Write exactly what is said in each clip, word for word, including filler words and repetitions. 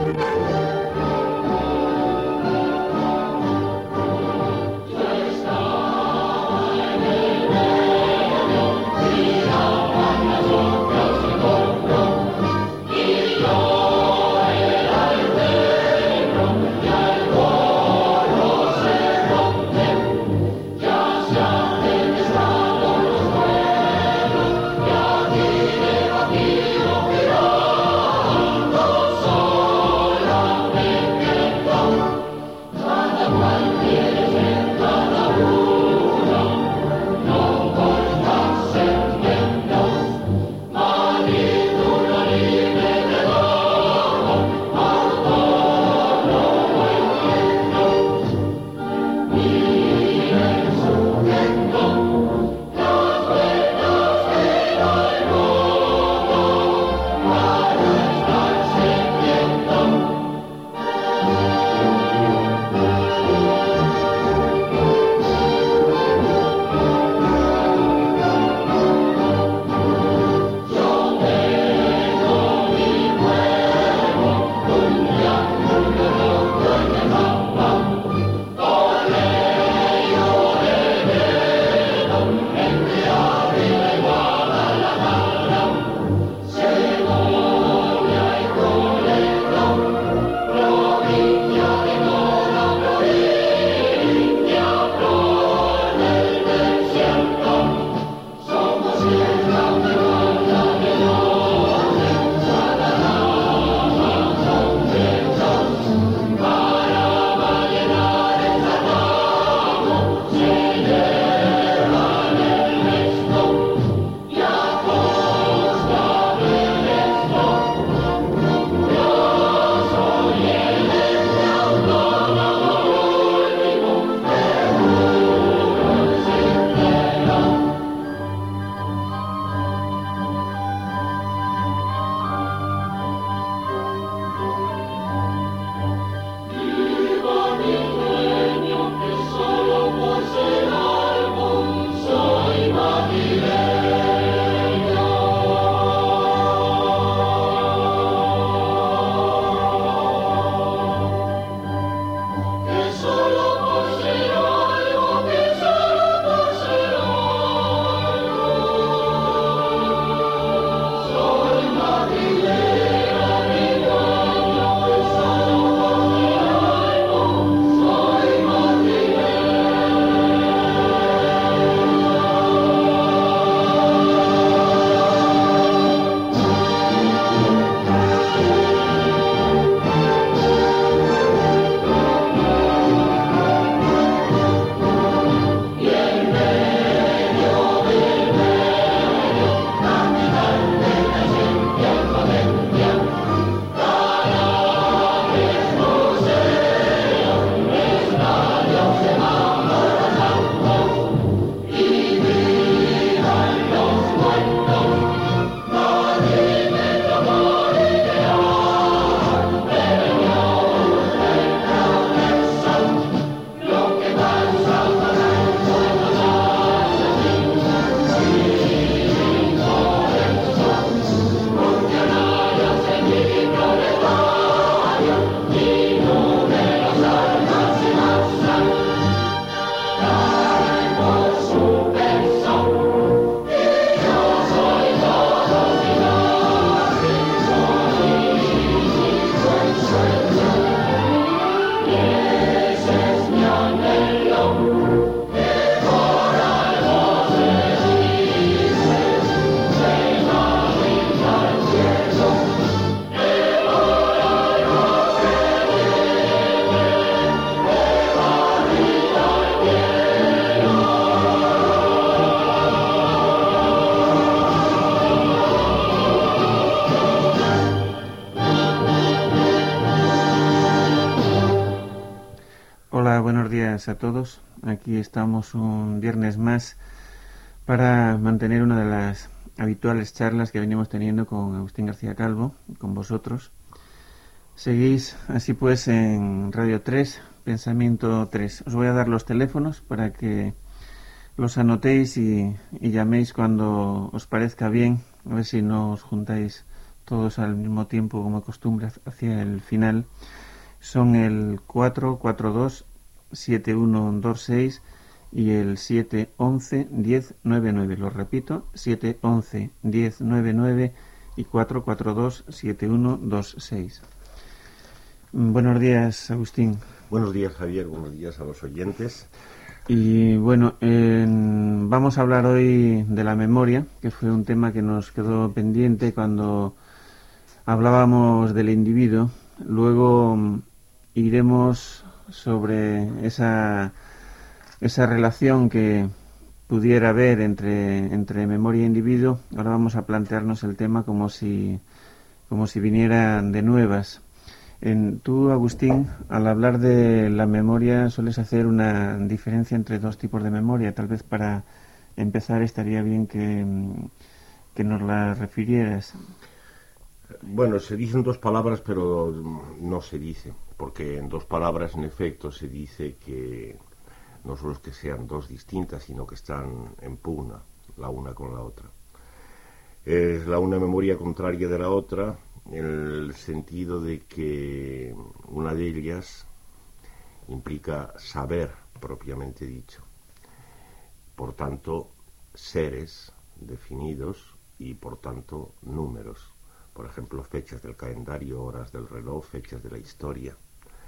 buenos días a todos. Aquí estamos un viernes más para mantener una de las habituales charlas que venimos teniendo con Agustín García Calvo, con vosotros. Seguís así pues en Radio tres, Pensamiento tres. Os voy a dar los teléfonos para que los anotéis y, y llaméis cuando os parezca bien, a ver si no os juntáis todos al mismo tiempo, como costumbre, hacia el final. Son el cuatro cuatro dos siete uno dos seis y el siete once diez noventa y nueve. Lo repito, siete once diez noventa y nueve y cuatro cuatro dos siete uno dos seis. Buenos días, Agustín. Buenos días, Javier. Buenos días a los oyentes. Y bueno, eh, vamos a hablar hoy de la memoria, que fue un tema que nos quedó pendiente cuando hablábamos del individuo. Luego iremos sobre esa, esa relación que pudiera haber entre, entre memoria e individuo. Ahora vamos a plantearnos el tema como si, como si viniera de nuevas. En, tú, Agustín, al hablar de la memoria sueles hacer una diferencia entre dos tipos de memoria. Tal vez para empezar estaría bien que, que nos la refirieras. Bueno, se dicen dos palabras, pero no se dice, porque en dos palabras, en efecto, se dice que no solo es que sean dos distintas, sino que están en pugna la una con la otra. Es la una memoria contraria de la otra, en el sentido de que una de ellas implica saber, propiamente dicho. Por tanto, seres definidos y, por tanto, números. Por ejemplo, fechas del calendario, horas del reloj, fechas de la historia.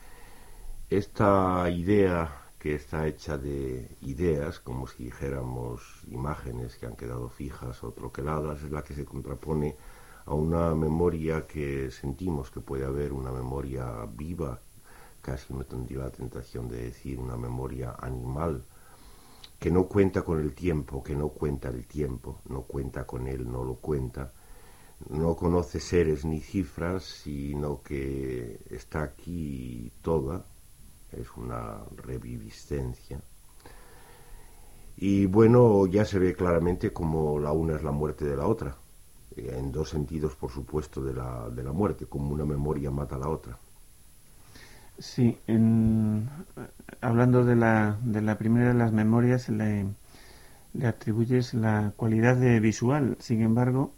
Esta idea, que está hecha de ideas, como si dijéramos imágenes que han quedado fijas o troqueladas, es la que se contrapone a una memoria que sentimos que puede haber, una memoria viva, casi me tendría la tentación de decir una memoria animal, que no cuenta con el tiempo, que no cuenta el tiempo, no cuenta con él, no lo cuenta, no conoce seres ni cifras, sino que está aquí toda, es una reviviscencia. Y bueno, ya se ve claramente como la una es la muerte de la otra, en dos sentidos, por supuesto, de la, de la muerte, como una memoria mata a la otra. Sí, en, hablando de la, de la primera de las memorias, le, le atribuyes la cualidad de visual. Sin embargo,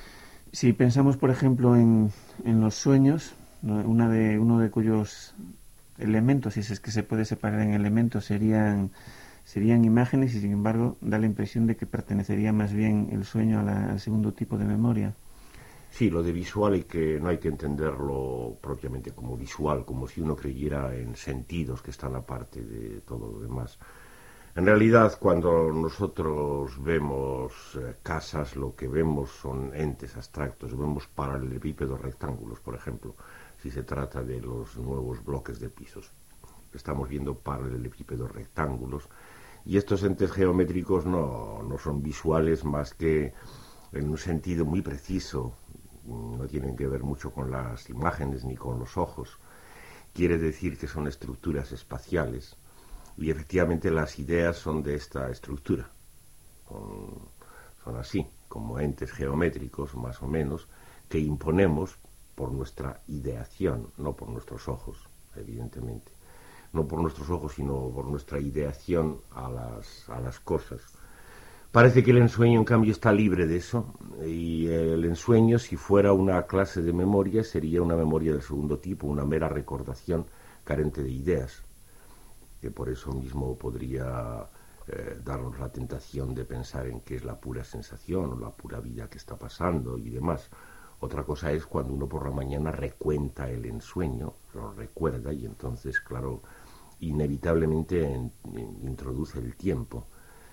si pensamos, por ejemplo, en, en los sueños, una de, uno de cuyos elementos, si es que se puede separar en elementos, serían, serían imágenes, y sin embargo da la impresión de que pertenecería más bien el sueño a la, al segundo tipo de memoria. Sí, lo de visual hay que, no hay que entenderlo propiamente como visual, como si uno creyera en sentidos que están aparte de todo lo demás. En realidad, cuando nosotros vemos eh, casas, lo que vemos son entes abstractos. Vemos paralelepípedos rectángulos, por ejemplo, si se trata de los nuevos bloques de pisos. Estamos viendo paralelepípedos rectángulos. Y estos entes geométricos no, no son visuales más que en un sentido muy preciso. No tienen que ver mucho con las imágenes ni con los ojos. Quiere decir que son estructuras espaciales. Y efectivamente las ideas son de esta estructura, son, son así, como entes geométricos más o menos, que imponemos por nuestra ideación, no por nuestros ojos, evidentemente, no por nuestros ojos, sino por nuestra ideación a las, a las cosas. Parece que el ensueño, en cambio, está libre de eso, y el ensueño, si fuera una clase de memoria, sería una memoria del segundo tipo, una mera recordación carente de ideas, que por eso mismo podría eh, darnos la tentación de pensar en que es la pura sensación o la pura vida que está pasando y demás. Otra cosa es cuando uno por la mañana recuenta el ensueño, lo recuerda, y entonces, claro, inevitablemente en, en, introduce el tiempo.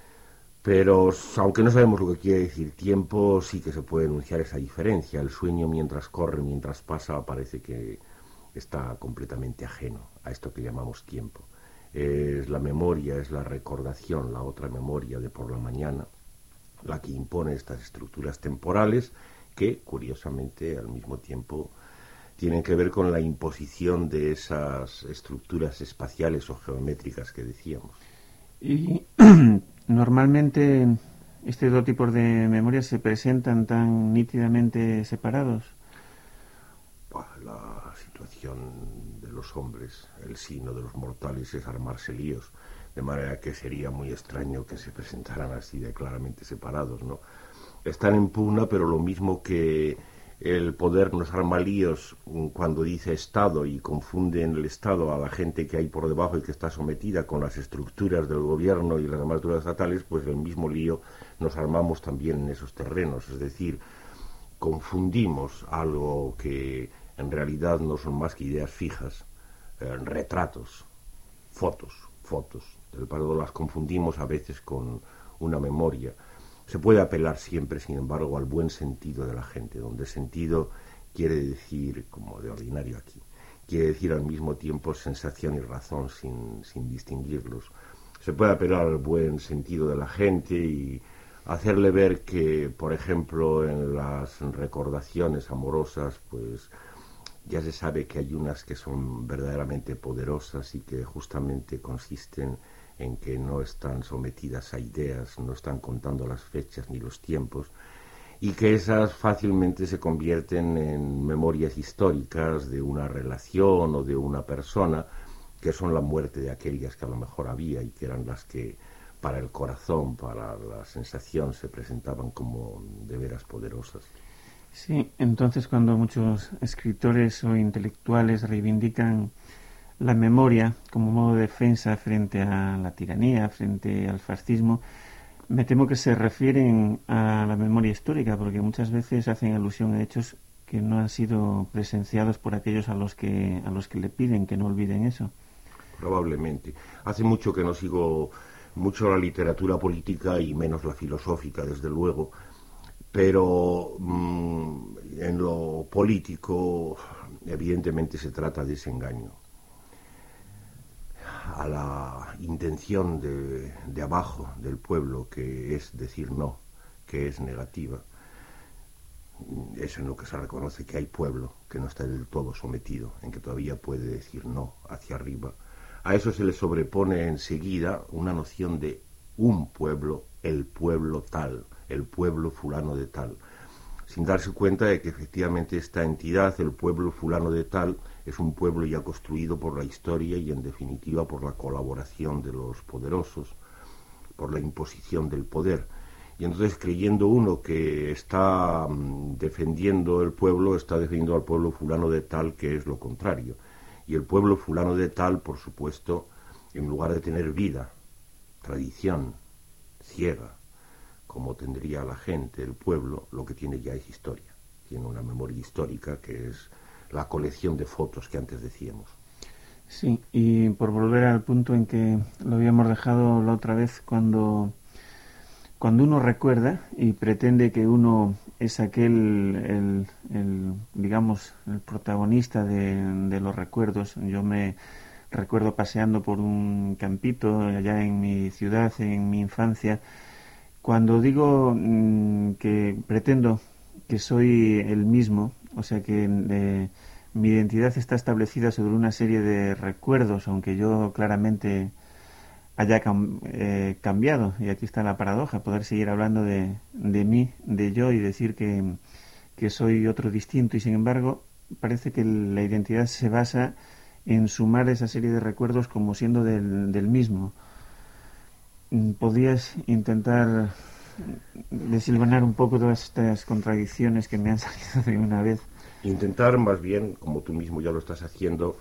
Pero aunque no sabemos lo que quiere decir tiempo, sí que se puede enunciar esa diferencia. El sueño, mientras corre, mientras pasa, parece que está completamente ajeno a esto que llamamos tiempo. Es la memoria, es la recordación, la otra memoria de por la mañana, la que impone estas estructuras temporales que, curiosamente, al mismo tiempo tienen que ver con la imposición de esas estructuras espaciales o geométricas que decíamos. Y normalmente estos dos tipos de memorias se presentan tan nítidamente separados. La situación de los hombres, el sino de los mortales es armarse líos, de manera que sería muy extraño que se presentaran así de claramente separados, ¿no? Están en pugna, pero lo mismo que el poder nos arma líos cuando dice Estado y confunde en el Estado a la gente que hay por debajo y que está sometida con las estructuras del gobierno y las estructuras estatales, pues el mismo lío nos armamos también en esos terrenos. Es decir, confundimos algo que en realidad no son más que ideas fijas, eh, retratos, fotos, fotos. Del pasado las confundimos a veces con una memoria. Se puede apelar siempre, sin embargo, al buen sentido de la gente, donde sentido quiere decir, como de ordinario aquí, quiere decir al mismo tiempo sensación y razón sin, sin distinguirlos. Se puede apelar al buen sentido de la gente y hacerle ver que, por ejemplo, en las recordaciones amorosas, pues ya se sabe que hay unas que son verdaderamente poderosas y que justamente consisten en que no están sometidas a ideas, no están contando las fechas ni los tiempos, y que esas fácilmente se convierten en memorias históricas de una relación o de una persona, que son la muerte de aquellas que a lo mejor había y que eran las que para el corazón, para la sensación, se presentaban como de veras poderosas. Sí, entonces cuando muchos escritores o intelectuales reivindican la memoria como modo de defensa frente a la tiranía, frente al fascismo, me temo que se refieren a la memoria histórica, porque muchas veces hacen alusión a hechos que no han sido presenciados por aquellos a los que a los que le piden que no olviden eso. Probablemente. Hace mucho que no sigo mucho la literatura política y menos la filosófica, desde luego, pero mmm, en lo político evidentemente se trata de ese engaño a la intención de, de abajo del pueblo, que es decir no, que es negativa. Es en lo que se reconoce que hay pueblo que no está del todo sometido, en que todavía puede decir no hacia arriba. A eso se le sobrepone enseguida una noción de un pueblo, el pueblo tal, el pueblo fulano de tal, sin darse cuenta de que efectivamente esta entidad, el pueblo fulano de tal, es un pueblo ya construido por la historia y en definitiva por la colaboración de los poderosos, por la imposición del poder. Y entonces, creyendo uno que está um, defendiendo el pueblo, está defendiendo al pueblo fulano de tal, que es lo contrario. Y el pueblo fulano de tal, por supuesto, en lugar de tener vida, tradición, ciega, como tendría la gente, el pueblo, lo que tiene ya es historia. Tiene una memoria histórica que es la colección de fotos que antes decíamos. Sí, y por volver al punto en que lo habíamos dejado la otra vez, cuando, cuando uno recuerda y pretende que uno es aquel, el, el, digamos, el protagonista de, de los recuerdos. Yo me recuerdo paseando por un campito allá en mi ciudad, en mi infancia. Cuando digo mmm, que pretendo que soy el mismo, o sea que eh, mi identidad está establecida sobre una serie de recuerdos, aunque yo claramente haya cam eh, cambiado, y aquí está la paradoja, poder seguir hablando de, de mí, de yo, y decir que, que soy otro distinto, y sin embargo parece que la identidad se basa en sumar esa serie de recuerdos como siendo del, del mismo. ¿Podrías intentar desilvanar un poco todas estas contradicciones que me han salido de una vez? Intentar, más bien, como tú mismo ya lo estás haciendo,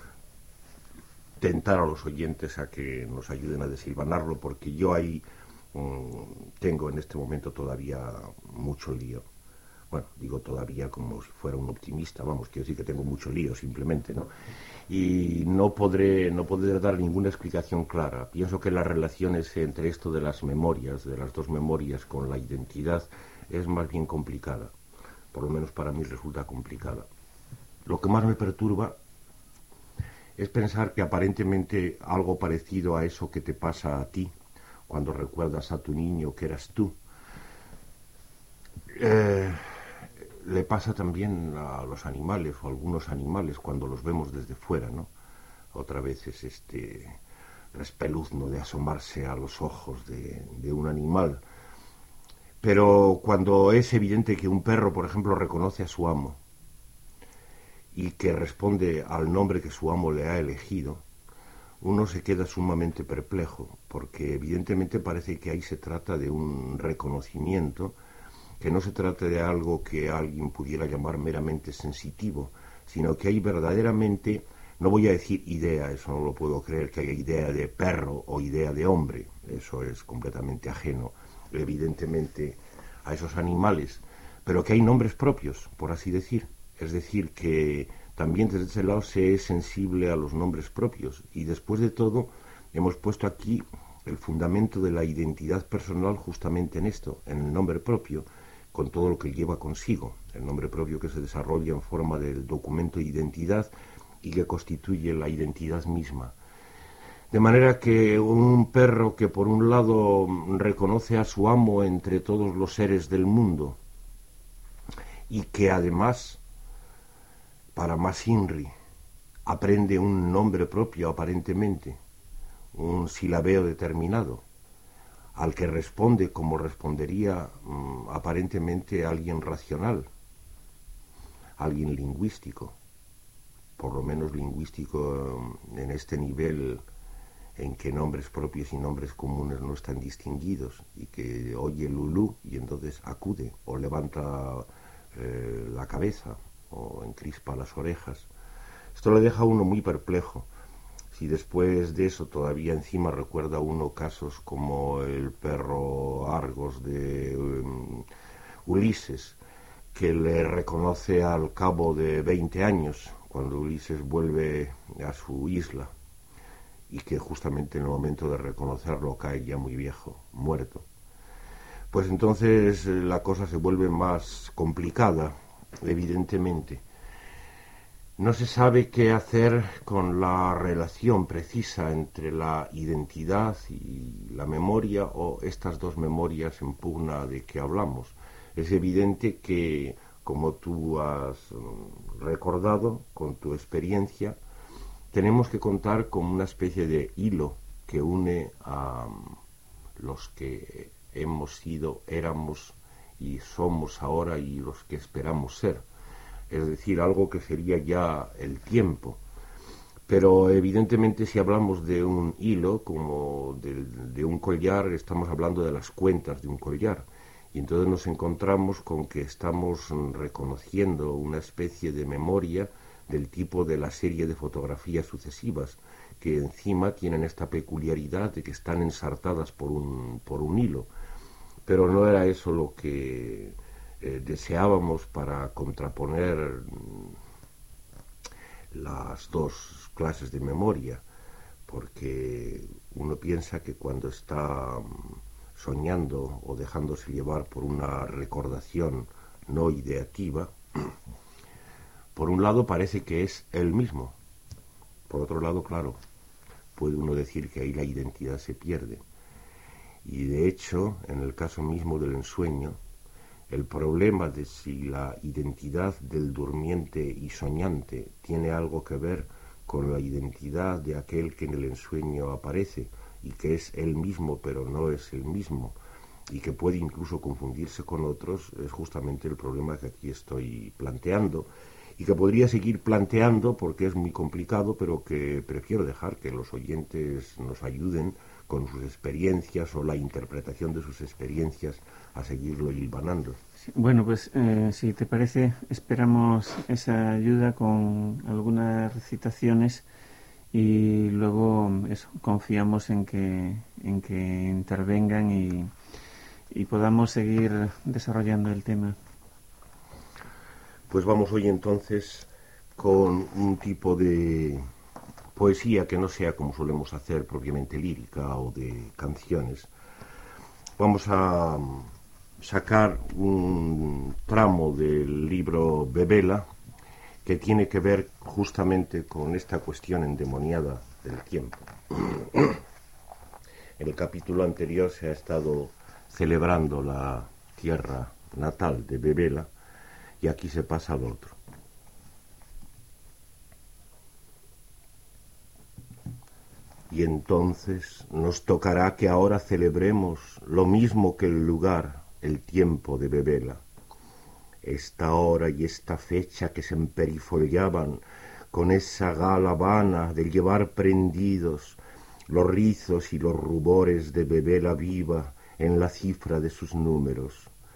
tentar a los oyentes a que nos ayuden a desilvanarlo, porque yo ahí mmm, tengo en este momento todavía mucho lío. Bueno, digo todavía como si fuera un optimista, vamos, quiero decir que tengo mucho lío simplemente, ¿no? Y no podré, no podré dar ninguna explicación clara. Pienso que las relaciones entre esto de las memorias, de las dos memorias con la identidad, es más bien complicada. Por lo menos para mí resulta complicada. Lo que más me perturba es pensar que aparentemente algo parecido a eso que te pasa a ti cuando recuerdas a tu niño que eras tú, eh, le pasa también a los animales o a algunos animales cuando los vemos desde fuera, ¿no? Otra vez es este respeluzno de asomarse a los ojos de, de un animal. Pero cuando es evidente que un perro, por ejemplo, reconoce a su amo y que responde al nombre que su amo le ha elegido, uno se queda sumamente perplejo, porque evidentemente parece que ahí se trata de un reconocimiento que no se trata de algo que alguien pudiera llamar meramente sensitivo, sino que hay verdaderamente, no voy a decir idea, eso no lo puedo creer, que haya idea de perro o idea de hombre, eso es completamente ajeno, evidentemente, a esos animales, pero que hay nombres propios, por así decir, es decir, que también desde ese lado se es sensible a los nombres propios, y después de todo hemos puesto aquí el fundamento de la identidad personal justamente en esto, en el nombre propio, con todo lo que lleva consigo, el nombre propio que se desarrolla en forma del documento de identidad y que constituye la identidad misma. De manera que un perro que por un lado reconoce a su amo entre todos los seres del mundo y que además, para más inri, aprende un nombre propio aparentemente, un silabeo determinado, al que responde como respondería mmm, aparentemente alguien racional, alguien lingüístico, por lo menos lingüístico en este nivel en que nombres propios y nombres comunes no están distinguidos, y que oye Lulú y entonces acude o levanta eh, la cabeza o encrispa las orejas. Esto le deja a uno muy perplejo. Si después de eso todavía encima recuerda uno casos como el perro Argos de um, Ulises, que le reconoce al cabo de veinte años, cuando Ulises vuelve a su isla, y que justamente en el momento de reconocerlo cae ya muy viejo, muerto. Pues entonces la cosa se vuelve más complicada, evidentemente. No se sabe qué hacer con la relación precisa entre la identidad y la memoria, o estas dos memorias en pugna de que hablamos. Es evidente que, como tú has recordado con tu experiencia, tenemos que contar con una especie de hilo que une a los que hemos sido, éramos y somos ahora y los que esperamos ser. Es decir, algo que sería ya el tiempo. Pero evidentemente si hablamos de un hilo, como de, de un collar, estamos hablando de las cuentas de un collar. Y entonces nos encontramos con que estamos reconociendo una especie de memoria del tipo de la serie de fotografías sucesivas, que encima tienen esta peculiaridad de que están ensartadas por un, por un hilo. Pero no era eso lo que Eh, deseábamos para contraponer las dos clases de memoria, porque uno piensa que cuando está soñando o dejándose llevar por una recordación no ideativa, por un lado parece que es él mismo, por otro lado, claro, puede uno decir que ahí la identidad se pierde, y de hecho, en el caso mismo del ensueño, el problema de si la identidad del durmiente y soñante tiene algo que ver con la identidad de aquel que en el ensueño aparece y que es él mismo pero no es el mismo y que puede incluso confundirse con otros, es justamente el problema que aquí estoy planteando y que podría seguir planteando porque es muy complicado, pero que prefiero dejar que los oyentes nos ayuden con sus experiencias o la interpretación de sus experiencias a seguirlo hilvanando. Sí, bueno, pues eh, si te parece, esperamos esa ayuda con algunas recitaciones y luego eso, confiamos en que, en que intervengan y, y podamos seguir desarrollando el tema. Pues vamos hoy entonces con un tipo de poesía que no sea como solemos hacer propiamente lírica o de canciones. Vamos a sacar un tramo del libro Bebela que tiene que ver justamente con esta cuestión endemoniada del tiempo. En el capítulo anterior se ha estado celebrando la tierra natal de Bebela y aquí se pasa al otro. Y entonces nos tocará que ahora celebremos lo mismo que el lugar, el tiempo de Bebela. Esta hora y esta fecha que se emperifollaban con esa gala vana de llevar prendidos los rizos y los rubores de Bebela viva en la cifra de sus números.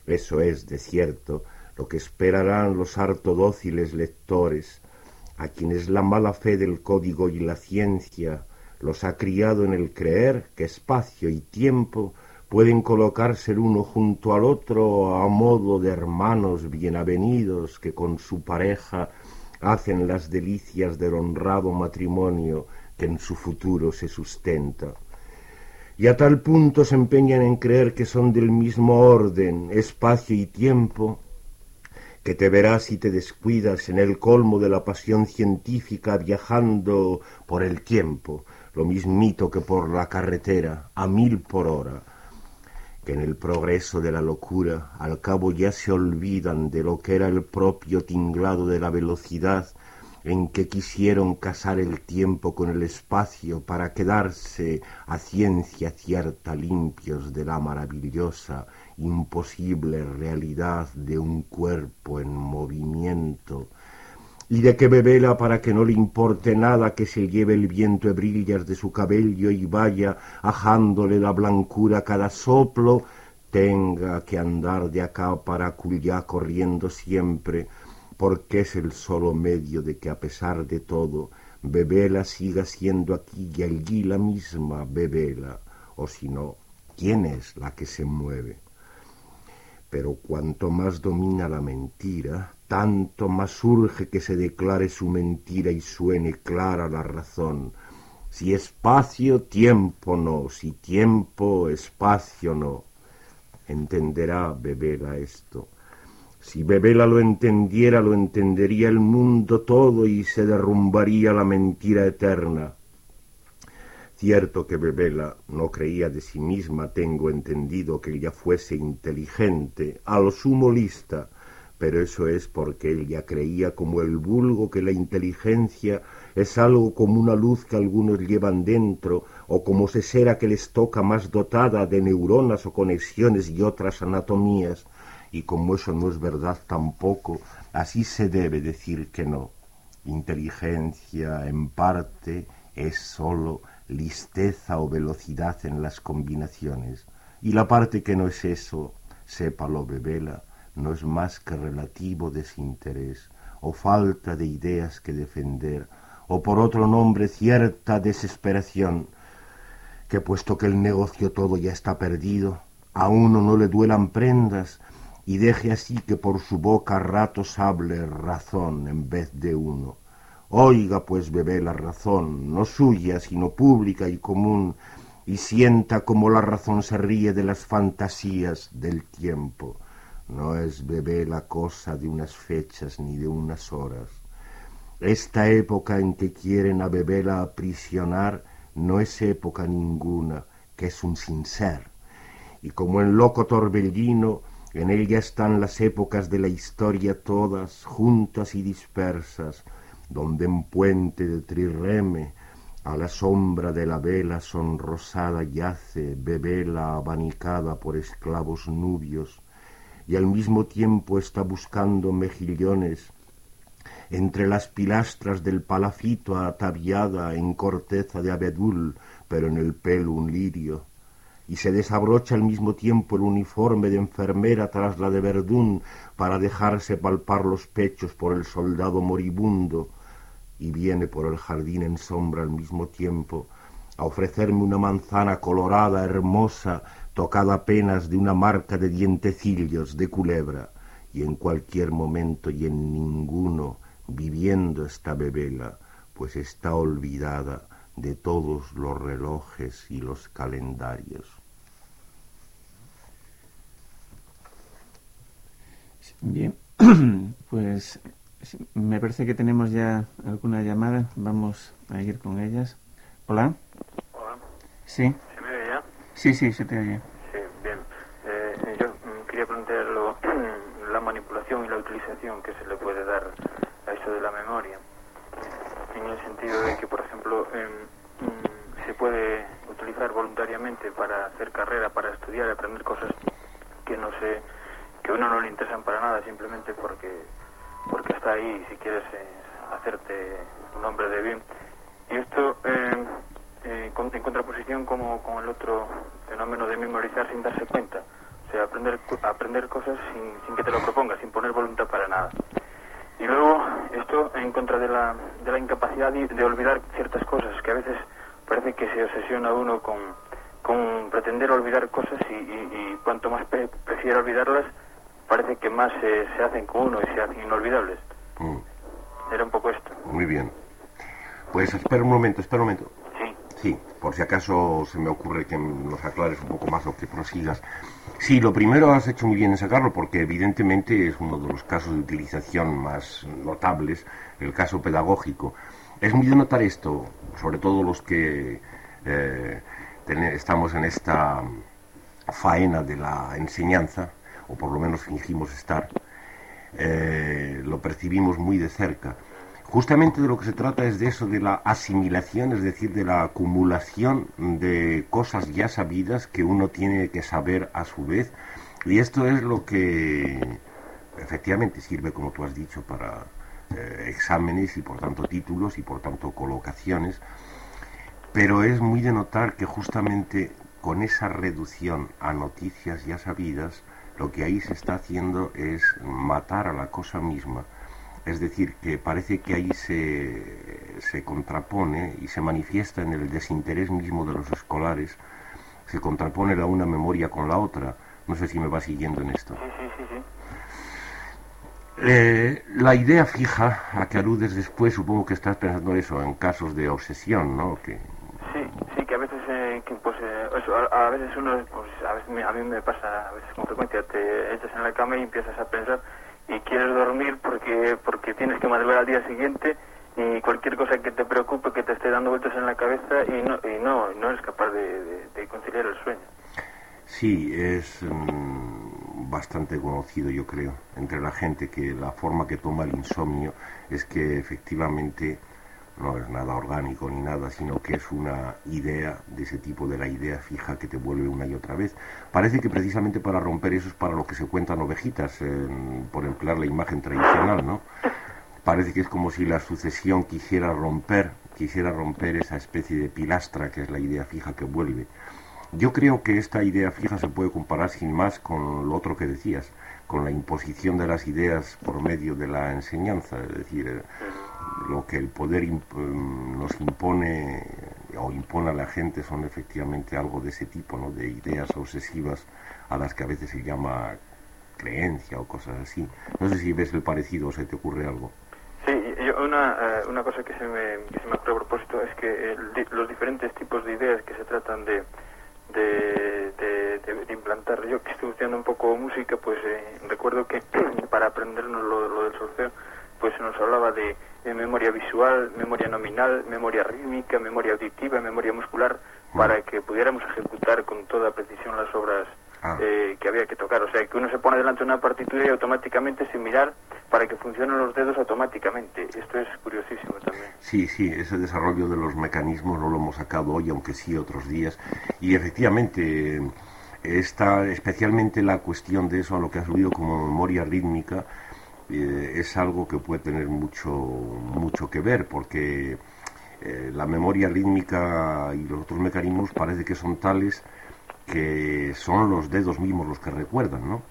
Eso es, de cierto, lo que esperarán los harto dóciles lectores, a quienes la mala fe del código y la ciencia los ha criado en el creer que espacio y tiempo pueden colocarse el uno junto al otro a modo de hermanos bienavenidos que con su pareja hacen las delicias del honrado matrimonio que en su futuro se sustenta. Y a tal punto se empeñan en creer que son del mismo orden, espacio y tiempo, que te verás si te descuidas en el colmo de la pasión científica viajando por el tiempo, lo mismito que por la carretera, a mil por hora, que en el progreso de la locura al cabo ya se olvidan de lo que era el propio tinglado de la velocidad, en que quisieron casar el tiempo con el espacio para quedarse a ciencia cierta limpios de la maravillosa, imposible realidad de un cuerpo en movimiento, y de que bebela para que no le importe nada que se lleve el viento de brillas de su cabello y vaya ajándole la blancura cada soplo, tenga que andar de acá para acullá corriendo siempre, porque es el solo medio de que a pesar de todo, bebela siga siendo aquí y allí la misma bebela, o si no, ¿quién es la que se mueve? Pero cuanto más domina la mentira, tanto más urge que se declare su mentira y suene clara la razón. Si espacio, tiempo no, si tiempo, espacio no. Entenderá Bebela esto. Si Bebela lo entendiera, lo entendería el mundo todo y se derrumbaría la mentira eterna. Cierto que Bebela no creía de sí misma, tengo entendido, que ella fuese inteligente, a lo sumo lista, pero eso es porque ella creía como el vulgo que la inteligencia es algo como una luz que algunos llevan dentro, o como cesera que les toca más dotada de neuronas o conexiones y otras anatomías, y como eso no es verdad tampoco, así se debe decir que no. Inteligencia, en parte, es sólo listeza o velocidad en las combinaciones, y la parte que no es eso, sépalo Bebela, no es más que relativo desinterés, o falta de ideas que defender, o por otro nombre cierta desesperación, que puesto que el negocio todo ya está perdido, a uno no le duelan prendas, y deje así que por su boca a ratos hable razón en vez de uno. Oiga pues Bebela razón, no suya, sino pública y común, y sienta como la razón se ríe de las fantasías del tiempo. No es Bebela cosa de unas fechas ni de unas horas. Esta época en que quieren a Bebela aprisionar no es época ninguna, que es un sincer. Y como en loco torbellino, en ella están las épocas de la historia todas, juntas y dispersas, donde en puente de trirreme, a la sombra de la vela sonrosada yace Bebela abanicada por esclavos nubios, y al mismo tiempo está buscando mejillones entre las pilastras del palafito ataviada en corteza de abedul, pero en el pelo un lirio, y se desabrocha al mismo tiempo el uniforme de enfermera tras la de verdún para dejarse palpar los pechos por el soldado moribundo, y viene por el jardín en sombra al mismo tiempo a ofrecerme una manzana colorada, hermosa, tocada apenas de una marca de dientecillos de culebra, y en cualquier momento y en ninguno, viviendo esta Bebela, pues está olvidada de todos los relojes y los calendarios. Bien, pues me parece que tenemos ya alguna llamada, vamos a ir con ellas. Hola. Hola. Sí. ¿Se me oye ya? Sí, sí, se te oye. Sí, bien. Eh, yo mm, quería plantear lo, la manipulación y la utilización que se le puede dar a eso de la memoria, en el sentido de que, por ejemplo, eh, mm, se puede utilizar voluntariamente para hacer carrera, para estudiar, aprender cosas que no sé, que a uno no le interesan para nada, simplemente porque porque está ahí, si quieres eh, hacerte un hombre de bien. Y esto eh, eh, en contraposición como con el otro fenómeno de memorizar sin darse cuenta. O O sea, aprender, aprender cosas sin, sin que te lo propongas, sin poner voluntad para nada. Y luego, esto en contra de la, de la incapacidad de, de olvidar ciertas cosas, que a veces parece que se obsesiona uno con, con pretender olvidar cosas y, y, y cuanto más pre prefiere olvidarlas, parece que más eh, se hacen con uno y se hacen inolvidables. Mm. Era un poco esto. Muy bien. Pues espera un momento, espera un momento. Sí. Sí, por si acaso se me ocurre que nos aclares un poco más o que prosigas. Sí, lo primero has hecho muy bien en sacarlo porque evidentemente es uno de los casos de utilización más notables, el caso pedagógico. Es muy de notar esto, sobre todo los que eh, estamos en esta faena de la enseñanza, o por lo menos fingimos estar, eh, lo percibimos muy de cerca. Justamente de lo que se trata es de eso, de la asimilación, es decir, de la acumulación de cosas ya sabidas que uno tiene que saber a su vez. Y esto es lo que efectivamente sirve, como tú has dicho, para eh, exámenes y por tanto títulos y por tanto colocaciones. Pero es muy de notar que justamente con esa reducción a noticias ya sabidas, lo que ahí se está haciendo es matar a la cosa misma. Es decir, que parece que ahí se, se contrapone y se manifiesta en el desinterés mismo de los escolares, se contrapone la una memoria con la otra. No sé si me va siguiendo en esto. Sí, sí, sí, sí. Eh, la idea fija a que aludes después, supongo que estás pensando eso, en casos de obsesión, ¿no? Que... Sí, sí, que a veces, eh, que, pues, eh, eso, a, a veces uno, pues, a, veces me, a mí me pasa, a veces con frecuencia, te echas en la cama y empiezas a pensar y quieres dormir porque porque tienes que madrugar al día siguiente y cualquier cosa que te preocupe, que te esté dando vueltas en la cabeza y no y no, no eres capaz de, de, de conciliar el sueño. Sí, es mmm, bastante conocido, yo creo, entre la gente, que la forma que toma el insomnio es que efectivamente no es nada orgánico ni nada, sino que es una idea de ese tipo, de la idea fija que te vuelve una y otra vez. Parece que precisamente para romper eso es para lo que se cuentan ovejitas, eh, por emplear la imagen tradicional, ¿no? Parece que es como si la sucesión quisiera romper, quisiera romper esa especie de pilastra que es la idea fija que vuelve. Yo creo que esta idea fija se puede comparar sin más con lo otro que decías, con la imposición de las ideas por medio de la enseñanza, es decir, lo que el poder imp nos impone o impone a la gente son efectivamente algo de ese tipo, ¿no? De ideas obsesivas a las que a veces se llama creencia o cosas así. No sé si ves el parecido o se te ocurre algo. Sí, yo, una, uh, una cosa que se me, que se me ocurre a propósito es que el, los diferentes tipos de ideas que se tratan de De, de, de, de implantar. Yo que estoy estudiando un poco música, pues eh, recuerdo que para aprendernos lo, lo del solfeo, pues se nos hablaba de, de memoria visual, memoria nominal, memoria rítmica, memoria auditiva, memoria muscular, para que pudiéramos ejecutar con toda precisión las obras ah. eh, que había que tocar. O sea, que uno se pone delante de una partitura y automáticamente, sin mirar, para que funcionen los dedos automáticamente. Esto es curiosísimo también. Sí, sí, ese desarrollo de los mecanismos no lo hemos sacado hoy, aunque sí otros días. Y efectivamente está especialmente la cuestión de eso, a lo que has oído como memoria rítmica, eh, es algo que puede tener mucho, mucho que ver, porque eh, la memoria rítmica y los otros mecanismos parece que son tales que son los dedos mismos los que recuerdan, ¿no?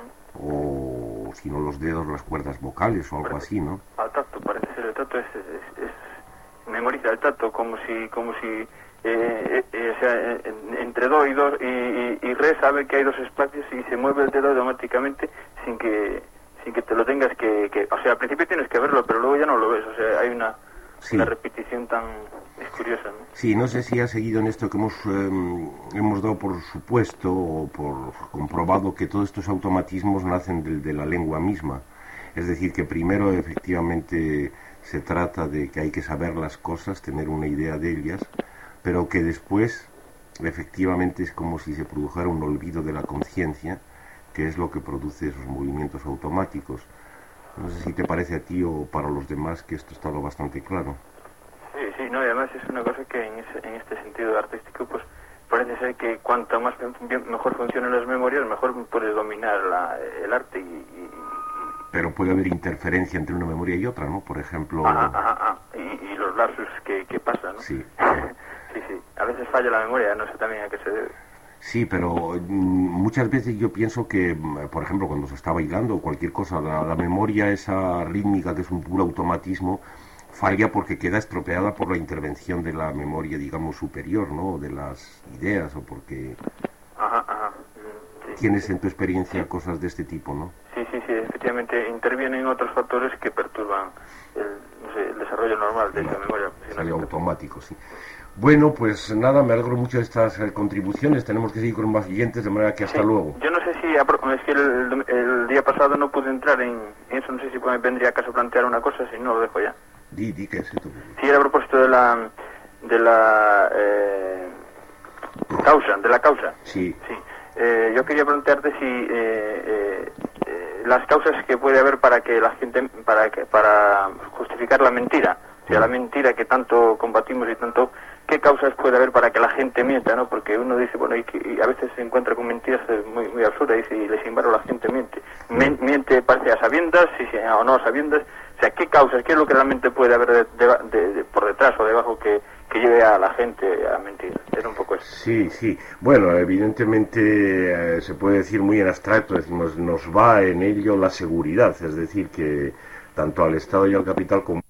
O si no los dedos, las cuerdas vocales o algo parece, así, ¿no? Al tacto, parece ser el tacto, es, es, es memoriza el tacto como si como si eh, eh, o sea, en, entre do y do y, y, y re sabe que hay dos espacios y se mueve el dedo automáticamente sin que sin que te lo tengas que, que o sea, al principio tienes que verlo, pero luego ya no lo ves, o sea, hay una sí. una repetición tan es curiosa, ¿no? Sí, no sé si has seguido en esto que hemos eh, hemos dado por supuesto o por comprobado que todos estos automatismos nacen de, de la lengua misma. Es decir, que primero efectivamente se trata de que hay que saber las cosas, tener una idea de ellas, pero que después efectivamente es como si se produjera un olvido de la conciencia, que es lo que produce esos movimientos automáticos. No sé si te parece a ti o para los demás que esto está lo bastante claro. Sí, sí, no, y además es una cosa que en, ese, en este sentido artístico, pues parece ser que cuanto más bien, mejor funcionan las memorias, mejor puedes dominar la, el arte y, y... Pero puede haber interferencia entre una memoria y otra, ¿no? Por ejemplo... Ajá, ajá, ajá. Y, y los lapsus que, que pasan, ¿no? Sí. Sí, sí. A veces falla la memoria, no sé también a qué se debe. Sí, pero mm, muchas veces yo pienso que, mm, por ejemplo, cuando se está bailando o cualquier cosa, la, la memoria, esa rítmica que es un puro automatismo, falla porque queda estropeada por la intervención de la memoria, digamos, superior, ¿no? De las ideas, o porque Ajá, ajá. mm, Sí, tienes sí. en tu experiencia cosas de este tipo, ¿no? Sí, sí, sí, efectivamente intervienen otros factores que perturban el, no sé, el desarrollo normal de esa Vale, memoria. Si no salió se- automático, sí. Bueno, pues nada, me alegro mucho de estas eh, contribuciones. Tenemos que seguir con más siguientes, de manera que hasta Sí, luego. yo no sé si, apro- es que el, el día pasado no pude entrar en, en eso, no sé si me vendría a caso plantear una cosa, si no lo dejo ya. Di, di, ¿qué es esto? Sí, era a propósito de la, de la eh, causa, de la causa. Sí. Sí. Eh, yo quería preguntarte si eh, eh, eh, las causas que puede haber para que la gente, para que, para justificar la mentira, o sea, la mentira que tanto combatimos y tanto, ¿qué causas puede haber para que la gente mienta, no? Porque uno dice, bueno, y, que, y a veces se encuentra con mentiras muy muy absurdas, y, y sin embargo la gente miente. Men, miente parece a sabiendas, si, si, o no a sabiendas. O sea, ¿qué causas, qué es lo que realmente puede haber de, de, de, de, por detrás o debajo que, que lleve a la gente a mentir? Era un poco eso. Sí, sí. Bueno, evidentemente eh, se puede decir muy en abstracto, decimos, nos va en ello la seguridad, es decir, que tanto al Estado y al capital como...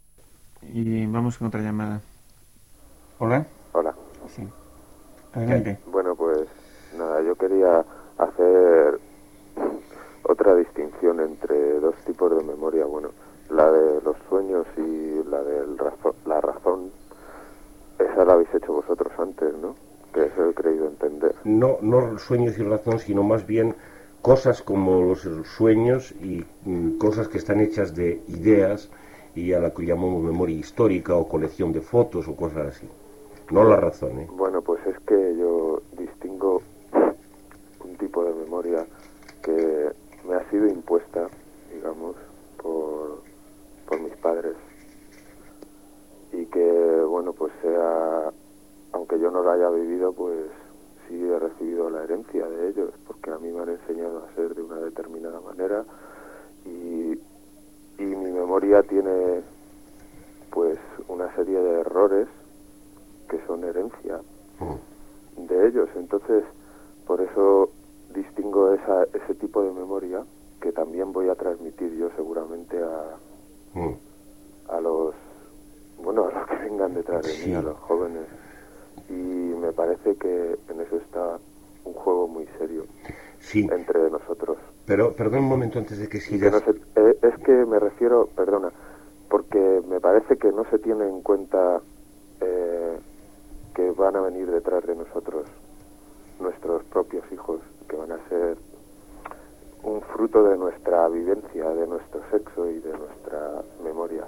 Y vamos con otra llamada. Hola. Hola. Sí. Adelante. Bueno, pues nada, yo quería hacer otra distinción entre dos tipos de memoria. Bueno, la de los sueños y la de razo- la razón. Esa la habéis hecho vosotros antes, ¿no? Que eso he creído entender. No, no sueños y razón, sino más bien cosas como los sueños y mm, cosas que están hechas de ideas y a la que llamamos memoria histórica o colección de fotos o cosas así. No la razón, ¿eh? Bueno, pues es que yo distingo un tipo de memoria que me ha sido impuesta, digamos, por, por mis padres. Y que, bueno, pues sea, aunque yo no la haya vivido, pues sí he recibido la herencia de ellos, porque a mí me han enseñado a ser de una determinada manera y, y mi memoria tiene, pues, una serie de errores que son herencia de ellos. Entonces, por eso distingo esa, ese tipo de memoria que también voy a transmitir yo seguramente a, Mm. a los, bueno, a los que vengan detrás de Sí. mí, a los jóvenes. Y me parece que en eso está un juego muy serio Sí, entre nosotros. pero perdón un momento antes de que Y que sigas. no se- eh, es que me refiero, perdona, porque me parece que no se tiene en cuenta eh, que van a venir detrás de nosotros nuestros propios hijos, que van a ser un fruto de nuestra vivencia, de nuestro sexo y de nuestra memoria.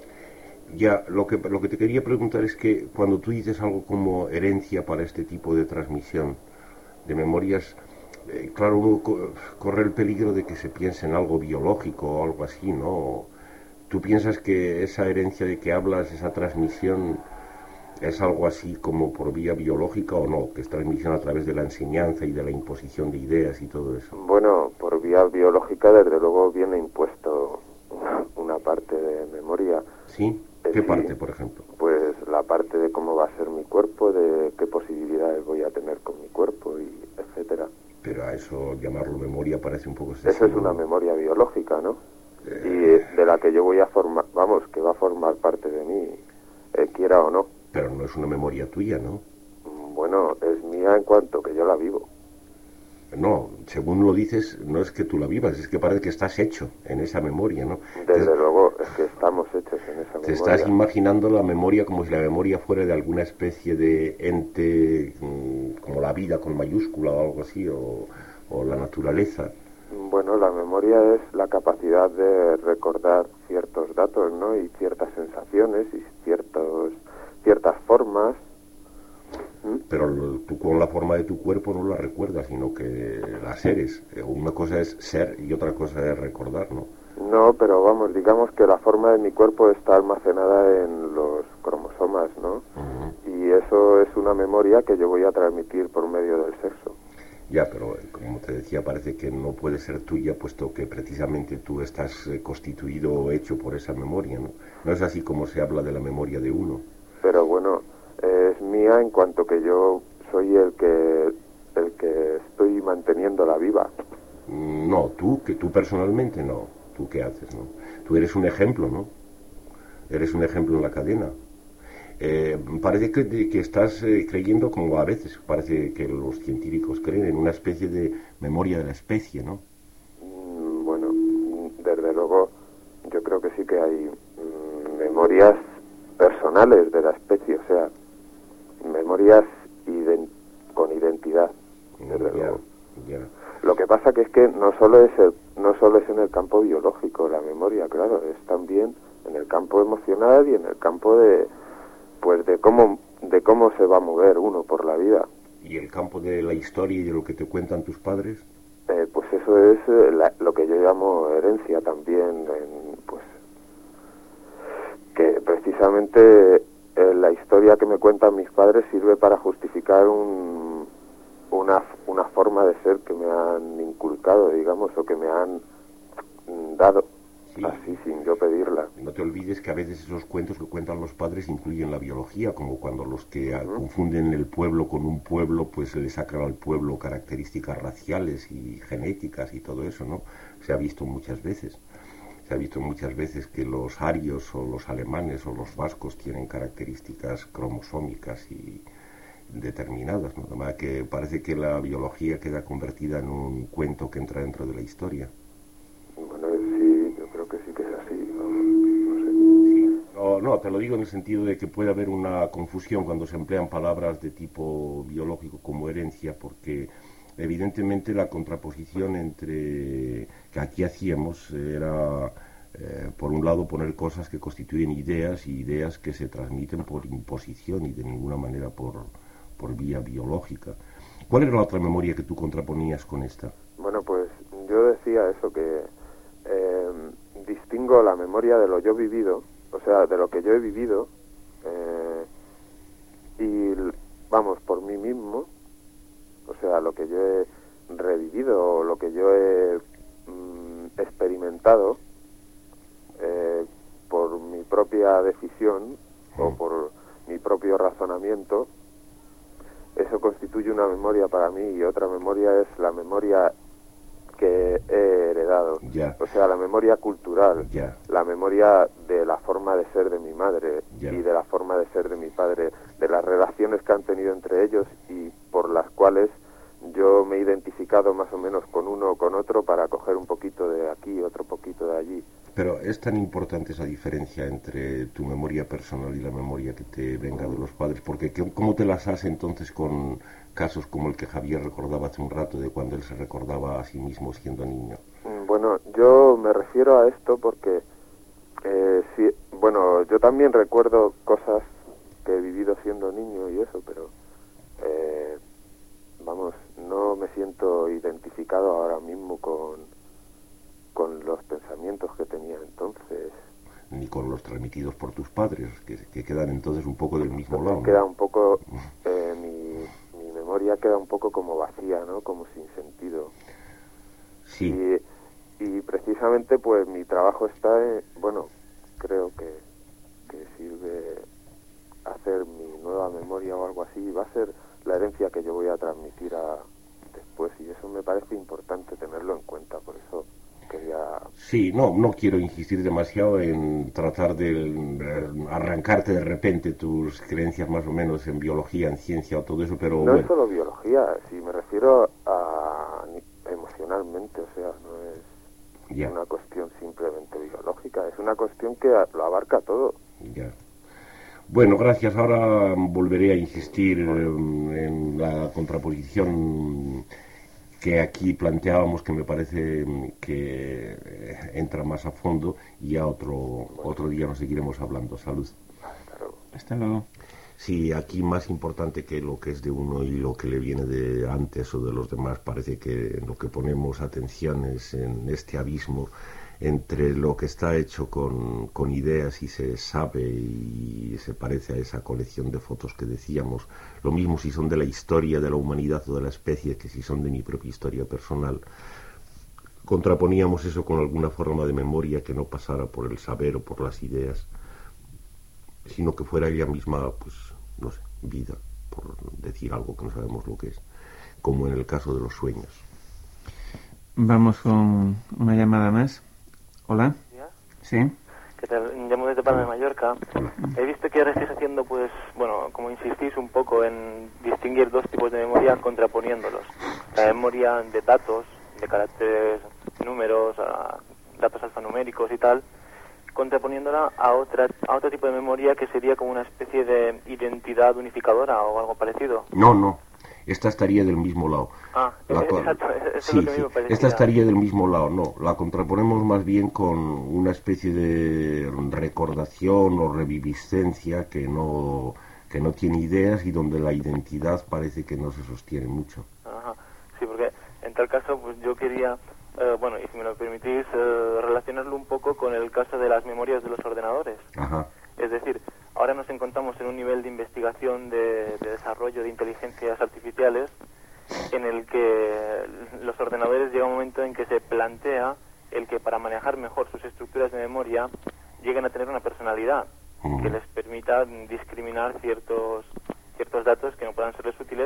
Ya, lo que, lo que te quería preguntar es que cuando tú dices algo como herencia para este tipo de transmisión de memorias, eh, claro, uno co- corre el peligro de que se piense en algo biológico o algo así, ¿no? ¿Tú piensas que esa herencia de que hablas, esa transmisión, es algo así como por vía biológica o no? Que es transmisión a través de la enseñanza y de la imposición de ideas y todo eso. Bueno, por vía biológica, desde luego, viene impuesto una, una parte de memoria. ¿Sí? Eh, ¿Qué sí. parte, por ejemplo? Pues la parte de cómo va a ser mi cuerpo, de qué posibilidades voy a tener con mi cuerpo, y etcétera. Pero a eso llamarlo memoria parece un poco Eso excesivo, es una ¿no? memoria biológica, ¿no? Eh. Y de la que yo voy a formar, vamos, que va a formar parte de mí, eh, quiera o no. Pero no es una memoria tuya, ¿no? Bueno, es mía en cuanto que yo la vivo. No, según lo dices, no es que tú la vivas, es que parece que estás hecho en esa memoria, ¿no? Desde Te, luego, es que estamos hechos en esa te memoria. estás imaginando la memoria como si la memoria fuera de alguna especie de ente, mm, como la vida con mayúscula o algo así, o, o la naturaleza. Bueno, la memoria es la capacidad de recordar ciertos datos, ¿no? Y ciertas sensaciones y ciertos, ciertas formas. ¿Mm? Pero lo- tú con la forma de tu cuerpo no la recuerdas, sino que las eres. Eh, Una cosa es ser y otra cosa es recordar, ¿no? No, pero vamos, digamos que la forma de mi cuerpo está almacenada en los cromosomas, ¿no? Ujú. Y eso es una memoria que yo voy a transmitir por medio del sexo. Ya, pero eh, como te decía, parece que no puede ser tuya, puesto que precisamente tú estás eh, constituido o hecho por esa memoria, ¿no? No es así como se habla de la memoria de uno. Pero bueno, eh, es mía en cuanto que yo soy el que el que estoy manteniéndola viva. No, tú, que tú personalmente no. ¿Tú qué haces, no? Tú eres un ejemplo, ¿no? Eres un ejemplo en la cadena. Eh, parece que, que estás eh, creyendo, como a veces parece que los científicos creen, en una especie de memoria de la especie, ¿no? Mm, bueno, desde luego yo creo que sí que hay mm, memorias personales de la especie, o sea, memorias ident- con identidad, desde Ya, luego. ya. Lo que pasa que es que no solo es el, no solo es en el campo biológico la memoria, claro, es también en el campo emocional y en el campo de pues de cómo de cómo se va a mover uno por la vida. ¿Y el campo de la historia y de lo que te cuentan tus padres? Eh, pues eso es eh, la, lo que yo llamo herencia también, en, pues que precisamente eh, la historia que me cuentan mis padres sirve para justificar un, una, una forma de ser que me han inculcado, digamos, o que me han mm, dado, Sí. así sin yo pedirla. No te olvides que a veces esos cuentos que cuentan los padres incluyen la biología, como cuando los que uh-huh. confunden el pueblo con un pueblo, pues le sacan al pueblo características raciales y genéticas y todo eso, ¿no? Se ha visto muchas veces. Se ha visto muchas veces que los arios o los alemanes o los vascos tienen características cromosómicas y determinadas, ¿no? De manera que parece que la biología queda convertida en un cuento que entra dentro de la historia. Bueno, sí, yo creo que sí que es así, no, no sé. Sí. No, no, te lo digo en el sentido de que puede haber una confusión cuando se emplean palabras de tipo biológico como herencia, porque evidentemente la contraposición entre que aquí hacíamos era, eh, por un lado, poner cosas que constituyen ideas y ideas que se transmiten por imposición y de ninguna manera por, por vía biológica. ¿Cuál era la otra memoria que tú contraponías con esta? Bueno, pues yo decía eso, que eh, distingo la memoria de lo yo vivido, o sea, de lo que yo he vivido, eh, y vamos, por mí mismo, o sea, lo que yo he revivido, o lo que yo he mm, experimentado, eh, por mi propia decisión, o por mi propio razonamiento, eso constituye una memoria para mí, y otra memoria es la memoria que he heredado, yeah. o sea, la memoria cultural, yeah. la memoria de la forma de ser de mi madre yeah. y de la forma de ser de mi padre, de las relaciones que han tenido entre ellos y por las cuales yo me he identificado más o menos con uno o con otro para coger un poquito de aquí, otro poquito de allí. Pero es tan importante esa diferencia entre tu memoria personal y la memoria que te venga de los padres, porque ¿cómo te las haces entonces con casos como el que Javier recordaba hace un rato, de cuando él se recordaba a sí mismo siendo niño? Bueno, yo me refiero a esto porque, eh, sí, bueno, yo también recuerdo cosas que he vivido siendo niño y eso, pero, eh, vamos, no me siento identificado ahora mismo con... con los pensamientos que tenía entonces. Ni con los transmitidos por tus padres, que, que quedan entonces un poco del mismo lado, ¿no? Queda un poco, eh, mi, mi memoria queda un poco como vacía, ¿no? Como sin sentido. Sí. Y, y precisamente pues mi trabajo está en, bueno, creo que, que sirve hacer mi nueva memoria o algo así, va a ser la herencia que yo voy a transmitir a después, y eso me parece importante tenerlo en cuenta, por eso quería... Sí, no, no quiero insistir demasiado en tratar de arrancarte de repente tus creencias más o menos en biología, en ciencia o todo eso, pero... No bueno. Es solo biología, si me refiero a emocionalmente, o sea, no es ya. una cuestión simplemente biológica, es una cuestión que lo abarca todo. Ya. Bueno, gracias. Ahora volveré a insistir en la contraposición que aquí planteábamos, que me parece que entra más a fondo, y ya otro otro día nos seguiremos hablando. Salud. Hasta luego. Hasta luego. Sí, aquí más importante que lo que es de uno y lo que le viene de antes o de los demás, parece que en lo que ponemos atención es en este abismo entre lo que está hecho con, con ideas y se sabe y se parece a esa colección de fotos que decíamos, lo mismo si son de la historia de la humanidad o de la especie que si son de mi propia historia personal. Contraponíamos eso con alguna forma de memoria que no pasara por el saber o por las ideas, sino que fuera ella misma, pues, no sé, vida, por decir algo que no sabemos lo que es. como en el caso de los sueños. Vamos con una llamada más. Hola. Sí. ¿Qué tal? Llamo desde Palma de Mallorca. Hola. He visto que ahora estáis haciendo, pues, bueno, como insistís un poco en distinguir dos tipos de memoria contraponiéndolos. La memoria de datos, de caracteres, números, a datos alfanuméricos y tal, contraponiéndola a otra a otro tipo de memoria que sería como una especie de identidad unificadora o algo parecido. No, no. Esta estaría del mismo lado. Ah, La eh, co- exacto, eso sí, es lo que sí. me parecía. Esta estaría del mismo lado, no. La contraponemos más bien con una especie de recordación o reviviscencia que no, que no tiene ideas y donde la identidad parece que no se sostiene mucho. Ajá. Sí, porque en tal caso, pues yo quería, eh, bueno, y si me lo permitís, eh, relacionarlo un poco con el caso de las memorias de los ordenadores. Ajá. Es decir, ahora nos encontramos en un nivel de investigación, de, de desarrollo de inteligencias artificiales, en el que los ordenadores llega un momento en que se plantea el que para manejar mejor sus estructuras de memoria lleguen a tener una personalidad Mm. que les permita discriminar ciertos ciertos datos que no puedan serles útiles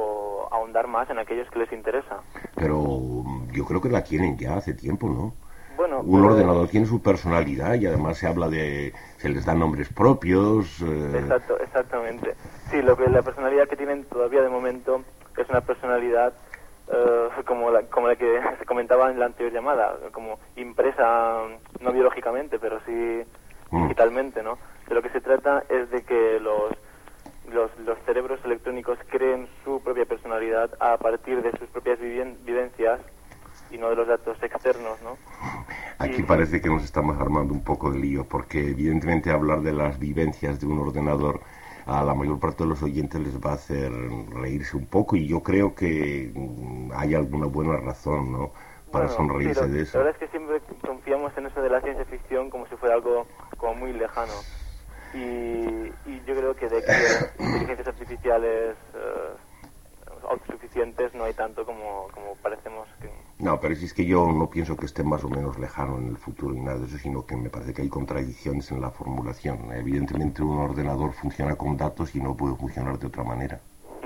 o ahondar más en aquellos que les interesa. Pero mm, yo creo que la tienen ya hace tiempo, ¿no? Bueno, Un pero- ordenador tiene su personalidad y además se habla de... se les dan nombres propios. eh, Exacto, exactamente. Sí, lo que la personalidad que tienen todavía de momento es una personalidad eh, como la como la que se comentaba en la anterior llamada, como impresa no biológicamente, pero sí Mm. digitalmente, ¿no? De lo que se trata es de que los los, los cerebros electrónicos creen su propia personalidad a partir de sus propias vivien- vivencias y no de los datos externos, ¿no? Aquí Y- parece que nos estamos armando un poco de lío, porque evidentemente hablar de las vivencias de un ordenador a la mayor parte de los oyentes les va a hacer reírse un poco, y yo creo que mm, hay alguna buena razón, ¿no?, para Bueno, sonreírse sí, lo- de eso. La verdad es que siempre confiamos en eso de la ciencia ficción como si fuera algo como muy lejano. Y, y yo creo que de aquí a las inteligencias artificiales eh, autosuficientes no hay tanto como, como parecemos que... No, pero si es que yo no pienso que esté más o menos lejano en el futuro y nada de eso, sino que me parece que hay contradicciones en la formulación. Evidentemente un ordenador funciona con datos y no puede funcionar de otra manera.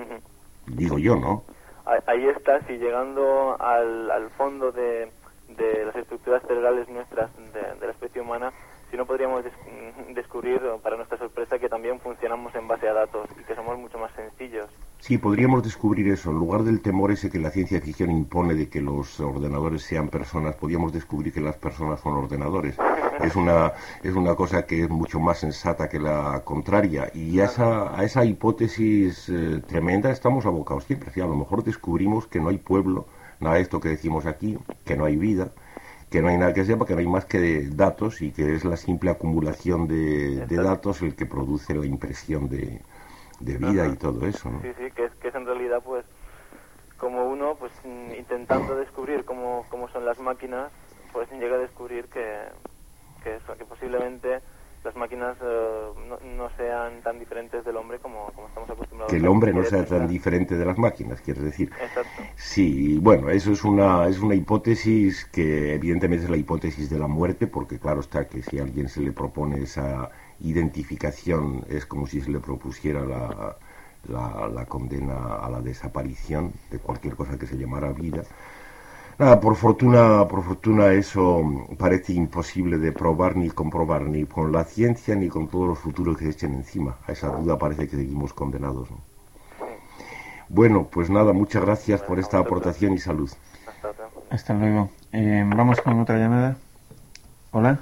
Digo yo, ¿no? Ahí- Ahí está, si llegando al, al fondo de, de las estructuras cerebrales nuestras, de, de la especie humana, si no podríamos des- descubrir, para nuestra sorpresa, que también funcionamos en base a datos y que somos mucho más sencillos. Sí, podríamos descubrir eso. En lugar del temor ese que la ciencia ficción impone de que los ordenadores sean personas, podríamos descubrir que las personas son ordenadores. Es una, es una cosa que es mucho más sensata que la contraria. Y a esa, a esa hipótesis eh, tremenda estamos abocados siempre. Sí, a lo mejor descubrimos que no hay pueblo, nada de esto que decimos aquí, que no hay vida, que no hay nada que sepa, que no hay más que de datos y que es la simple acumulación de, de datos el que produce la impresión de, de vida. Ajá. Y todo eso, ¿no? Sí, sí, que es, que es en realidad, pues, como uno, pues, intentando descubrir cómo, cómo son las máquinas, pues llega a descubrir que, que, eso, que posiblemente las máquinas eh, no, no sean tan diferentes del hombre como, como estamos acostumbrados. Que el hombre no sea tan diferente de las máquinas, quieres decir. Exacto. Sí, bueno, eso es una, es una hipótesis que evidentemente es la hipótesis de la muerte, porque claro está que si a alguien se le propone esa identificación es como si se le propusiera la, la, la condena a la desaparición de cualquier cosa que se llamara vida. Nada, por fortuna, por fortuna eso parece imposible de probar ni comprobar, ni con la ciencia ni con todos los futuros que se echen encima. A esa duda parece que seguimos condenados, ¿no? Bueno, pues nada, muchas gracias por esta aportación y salud. Hasta luego. Eh, vamos con otra llamada. Hola.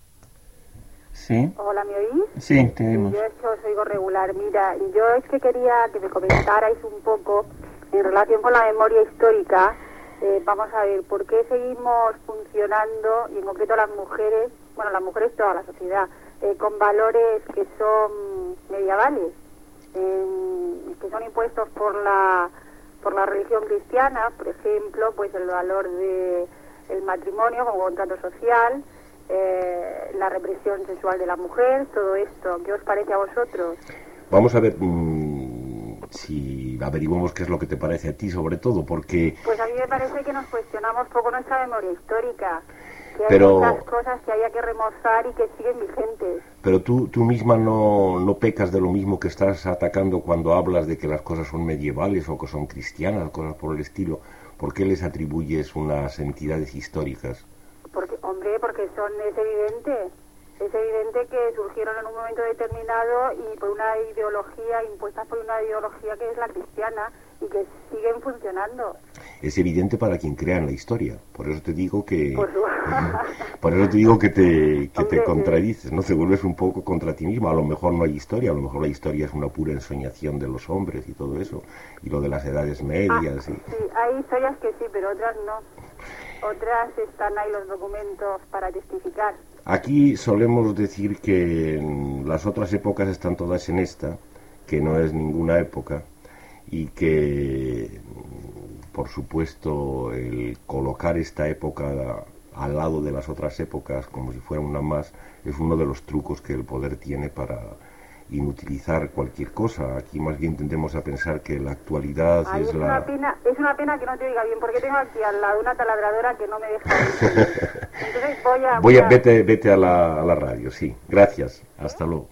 ¿Sí? Hola, ¿me oís? Sí, te oímos. Yo es que os oigo regular. Mira, yo es que quería que me comentarais un poco en relación con la memoria histórica. Eh, vamos a ver, ¿por qué seguimos funcionando, y en concreto las mujeres, bueno, las mujeres toda la sociedad, eh, con valores que son medievales, eh, que son impuestos por la por la religión cristiana? Por ejemplo, pues el valor de el matrimonio como contrato social, eh, la represión sexual de la mujer, todo esto. ¿Qué os parece a vosotros? Vamos a ver mmm, si averiguamos qué es lo que te parece a ti, sobre todo, porque... Pues a mí me parece que nos cuestionamos poco nuestra memoria histórica. que hay pero, muchas cosas que haya que remozar y que siguen vigentes. Pero tú, tú misma no, no pecas de lo mismo que estás atacando cuando hablas de que las cosas son medievales o que son cristianas, cosas por el estilo. ¿Por qué les atribuyes unas entidades históricas? Porque, hombre, porque son, es evidente, es evidente que surgieron en un momento determinado y por una ideología, impuestas por una ideología que es la cristiana y que siguen funcionando. Es evidente para quien crea en la historia, por eso te digo que Por, su... por eso te digo que te que Hombre, te contradices, no te vuelves un poco contra ti mismo. A lo mejor no hay historia, a lo mejor la historia es una pura ensoñación de los hombres y todo eso, y lo de las edades medias. Ah, y... sí, hay historias que sí, pero otras no. Otras están ahí los documentos para testificar. Aquí solemos decir que las otras épocas están todas en esta, que no es ninguna época, y que, por supuesto, el colocar esta época al lado de las otras épocas, como si fuera una más, es uno de los trucos que el poder tiene para inutilizar cualquier cosa. Aquí más bien tendemos a pensar que la actualidad Ay, es, es la... Una pena, es una pena que no te oiga bien, porque tengo aquí al lado una taladradora que no me deja oír. Entonces voy a... Voy a... Vete, vete a la, a la radio, sí. Gracias. Hasta luego.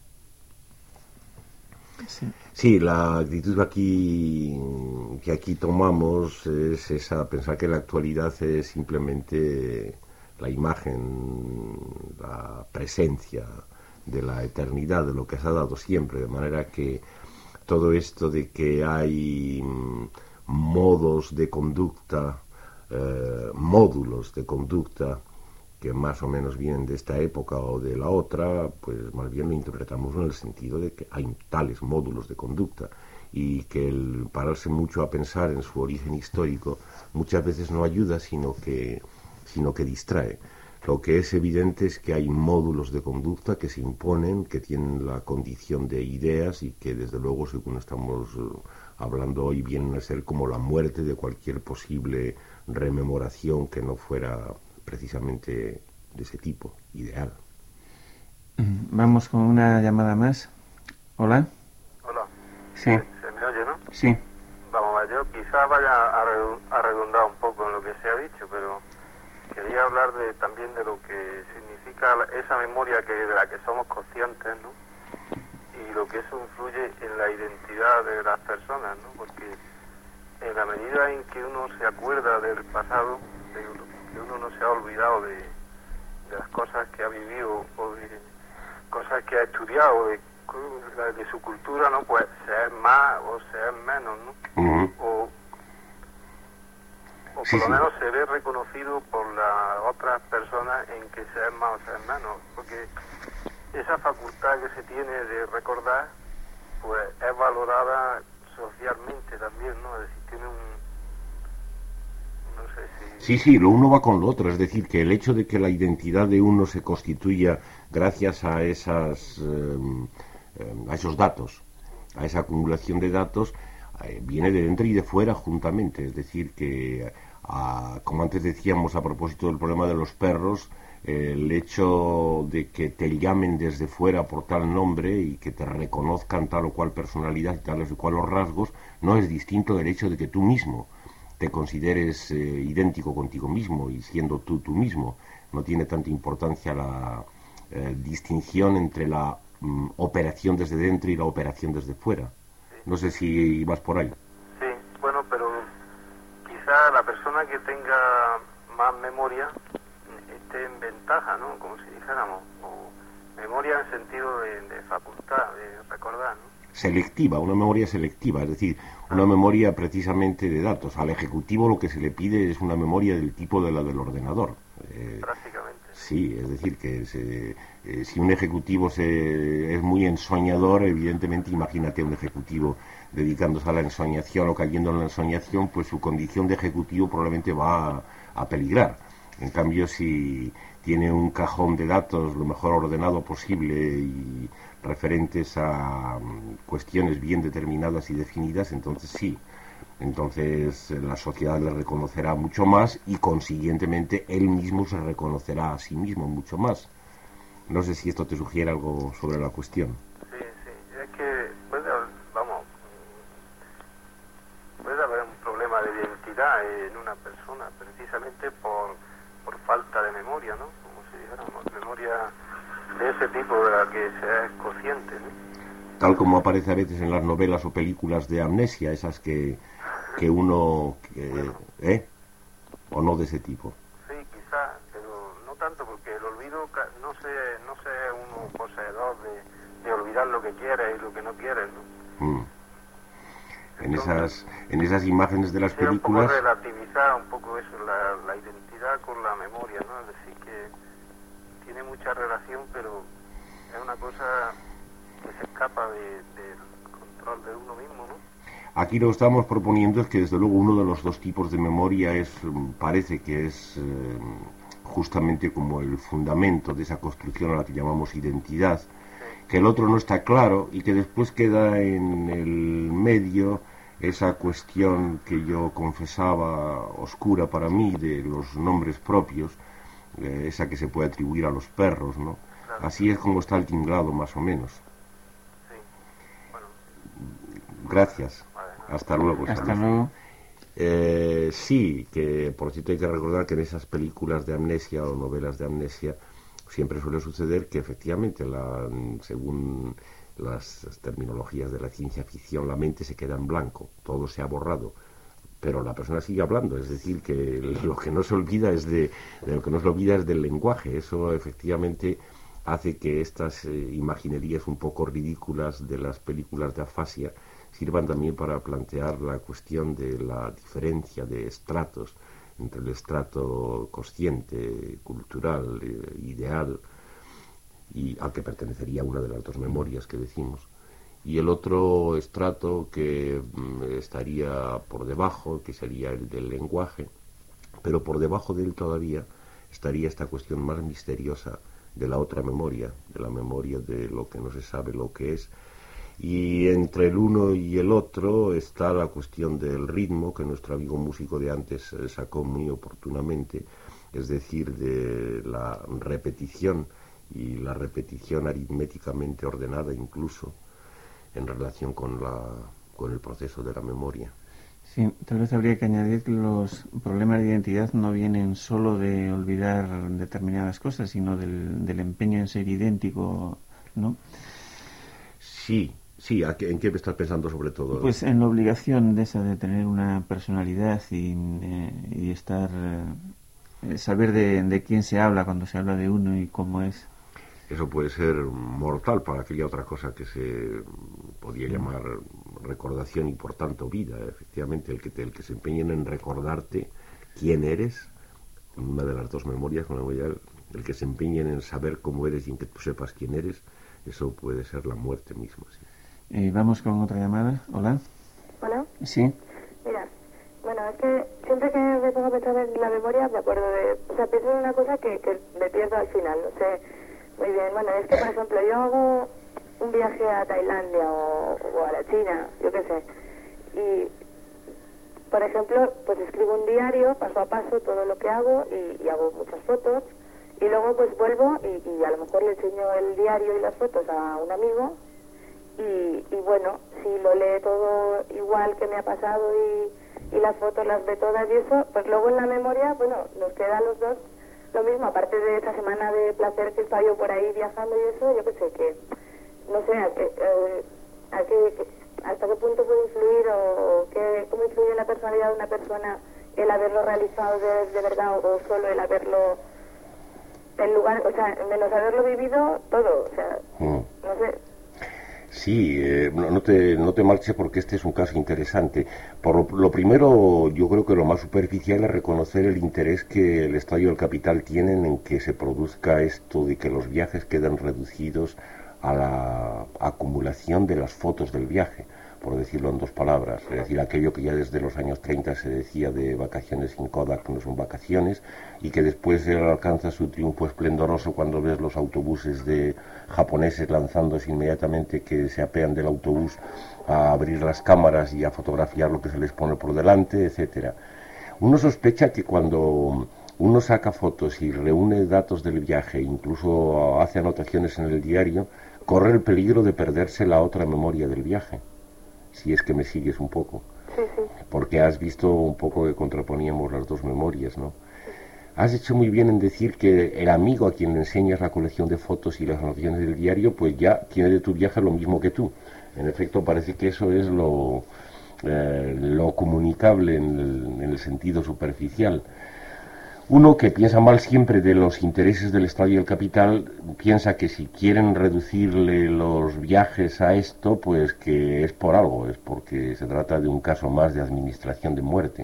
Sí. Sí, la actitud aquí que aquí tomamos es esa, pensar que la actualidad es simplemente la imagen, la presencia de la eternidad, de lo que se ha dado siempre, de manera que todo esto de que hay modos de conducta, eh, módulos de conducta, que más o menos vienen de esta época o de la otra, pues más bien lo interpretamos en el sentido de que hay tales módulos de conducta y que el pararse mucho a pensar en su origen histórico muchas veces no ayuda, sino que, sino que distrae. Lo que es evidente es que hay módulos de conducta que se imponen, que tienen la condición de ideas y que desde luego, según estamos hablando hoy, vienen a ser como la muerte de cualquier posible rememoración que no fuera precisamente de ese tipo, ideal. Vamos con una llamada más. Hola. Hola. Sí. ¿Se me oye, no? Sí. Vamos a ver, yo quizás vaya a, re- a redundar un poco en lo que se ha dicho, pero quería hablar de, también de lo que significa la- esa memoria que de la que somos conscientes, ¿no? Y lo que eso influye en la identidad de las personas, ¿no? Porque en la medida en que uno se acuerda del pasado, de, que uno no se ha olvidado de, de las cosas que ha vivido o de cosas que ha estudiado, de, de su cultura, ¿no? Pues se es más o se es menos, ¿no? Uh-huh. O, o Sí, por sí. lo menos se ve reconocido por las otras personas en que se es más o se es menos, porque esa facultad que se tiene de recordar, pues es valorada socialmente también, ¿no? Es decir, tiene un... no sé si... Sí, sí, lo uno va con lo otro, es decir, que el hecho de que la identidad de uno se constituya gracias a esas eh, eh, a esos datos, a esa acumulación de datos, eh, viene de dentro y de fuera juntamente, es decir, que a, como antes decíamos a propósito del problema de los perros, eh, el hecho de que te llamen desde fuera por tal nombre y que te reconozcan tal o cual personalidad y tales o cuales rasgos, no es distinto del hecho de que tú mismo te consideres eh, idéntico contigo mismo y siendo tú tú mismo. No tiene tanta importancia la eh, distinción entre la mm, operación desde dentro y la operación desde fuera. No sé si vas por ahí. Sí, bueno, pero quizá la persona que tenga más memoria esté en ventaja, ¿no? Como si dijéramos, o memoria en sentido de, de facultad, de recordar, ¿no? Selectiva, una memoria selectiva, es decir, una memoria precisamente de datos. Al ejecutivo lo que se le pide es una memoria del tipo de la del ordenador. Eh, Prácticamente. sí, es decir, que se, eh, si un ejecutivo se, es muy ensoñador, evidentemente, imagínate un ejecutivo dedicándose a la ensoñación o cayendo en la ensoñación, pues su condición de ejecutivo probablemente va a, a peligrar. En cambio, si tiene un cajón de datos lo mejor ordenado posible y referentes a um, cuestiones bien determinadas y definidas, entonces sí, entonces eh, la sociedad le reconocerá mucho más y consiguientemente él mismo se reconocerá a sí mismo mucho más. No sé si esto te sugiere algo sobre la cuestión. Sí, sí, es que puede, vamos, puede haber un problema de identidad en una persona precisamente por, por falta de memoria, ¿no? Como si dijéramos, memoria de ese tipo de la que se es consciente, ¿no? Tal como aparece a veces en las novelas o películas de amnesia, esas que, que uno... Que, ¿eh? ¿O no de ese tipo? Sí, quizás, pero no tanto, porque el olvido no se, no se es uno poseedor de, de olvidar lo que quiere y lo que no quiere, ¿no? Mm. En esas, en esas imágenes de las sí, películas... un poco relativizar un poco eso, la, la identidad con la memoria, ¿no? Es decir, que tiene mucha relación, pero es una cosa que se escapa de, del control de uno mismo, ¿no? Aquí lo que estamos proponiendo es que desde luego uno de los dos tipos de memoria es, parece que es eh, justamente como el fundamento de esa construcción a la que llamamos identidad, que el otro no está claro y que después queda en el medio esa cuestión que yo confesaba oscura para mí de los nombres propios, eh, esa que se puede atribuir a los perros, ¿no? Claro. Así es como está el tinglado más o menos. Sí. Bueno. Gracias. Hasta luego. Hasta luego. Eh, sí, que por cierto hay que recordar que en esas películas de amnesia o novelas de amnesia siempre suele suceder que efectivamente, la, según las terminologías de la ciencia ficción, la mente se queda en blanco, todo se ha borrado, pero la persona sigue hablando, es decir, que lo que no se olvida es de, de lo que no se olvida es del lenguaje. Eso efectivamente hace que estas eh, imaginerías un poco ridículas de las películas de afasia sirvan también para plantear la cuestión de la diferencia de estratos entre el estrato consciente, cultural, eh, ideal, y al que pertenecería una de las dos memorias que decimos, y el otro estrato que mm, estaría por debajo, que sería el del lenguaje, pero por debajo de él todavía estaría esta cuestión más misteriosa de la otra memoria, de la memoria de lo que no se sabe lo que es. Y entre el uno y el otro está la cuestión del ritmo, que nuestro amigo músico de antes sacó muy oportunamente, es decir, de la repetición, y la repetición aritméticamente ordenada incluso, en relación con, la, con el proceso de la memoria. Sí, tal vez habría que añadir que los problemas de identidad no vienen solo de olvidar determinadas cosas, sino del, del empeño en ser idéntico, ¿no? Sí. Sí, ¿en qué me estás pensando sobre todo? Pues en la obligación de esa de tener una personalidad y, eh, y estar, eh, saber de, de quién se habla cuando se habla de uno y cómo es. Eso puede ser mortal para aquella otra cosa que se podía llamar recordación y por tanto vida. Efectivamente, el que, te, el que se empeñen en recordarte quién eres, una de las dos memorias, con la memoria, el que se empeñen en saber cómo eres y en que tú sepas quién eres, eso puede ser la muerte misma, sí. Eh, vamos con otra llamada. Hola. Hola. Sí. Mira, bueno, es que siempre que me pongo a pensar en la memoria me acuerdo de... O sea, pienso en una cosa que, que me pierdo al final, no sé muy bien. Bueno, es que, por ejemplo, yo hago un viaje a Tailandia o, o a la China, yo qué sé, y, por ejemplo, pues escribo un diario, paso a paso, todo lo que hago y, y hago muchas fotos, y luego pues vuelvo y, y a lo mejor le enseño el diario y las fotos a un amigo. Y, y bueno, si lo lee todo igual que me ha pasado y, y las fotos las ve todas y eso, pues luego en la memoria, bueno, nos queda a los dos lo mismo, aparte de esa semana de placer que estaba yo por ahí viajando y eso, yo qué sé, que no sé, a qué, eh, a qué, hasta qué punto puede influir o, o qué, cómo influye en la personalidad de una persona el haberlo realizado de, de verdad o, o solo el haberlo, en lugar, o sea, menos haberlo vivido todo, o sea, mm. no sé. Sí, eh, no, no, te, no te marches porque este es un caso interesante. Por lo, lo primero, yo creo que lo más superficial es reconocer el interés que el Estado y el capital tienen en que se produzca esto de que los viajes queden reducidos a la acumulación de las fotos del viaje, por decirlo en dos palabras. Es decir, aquello que ya desde los años treinta se decía de vacaciones sin Kodak, no son vacaciones, y que después alcanza su triunfo esplendoroso cuando ves los autobuses de japoneses lanzándose inmediatamente que se apean del autobús a abrir las cámaras y a fotografiar lo que se les pone por delante, etcétera. Uno sospecha que cuando uno saca fotos y reúne datos del viaje, incluso hace anotaciones en el diario, corre el peligro de perderse la otra memoria del viaje, si es que me sigues un poco. Sí, sí. Porque has visto un poco que contraponíamos las dos memorias, ¿no? Has hecho muy bien en decir que el amigo a quien le enseñas la colección de fotos y las anotaciones del diario, pues ya tiene de tu viaje lo mismo que tú. En efecto, parece que eso es lo, eh, lo comunicable en el, en el sentido superficial. Uno que piensa mal siempre de los intereses del Estado y el capital, piensa que si quieren reducirle los viajes a esto, pues que es por algo, es porque se trata de un caso más de administración de muerte.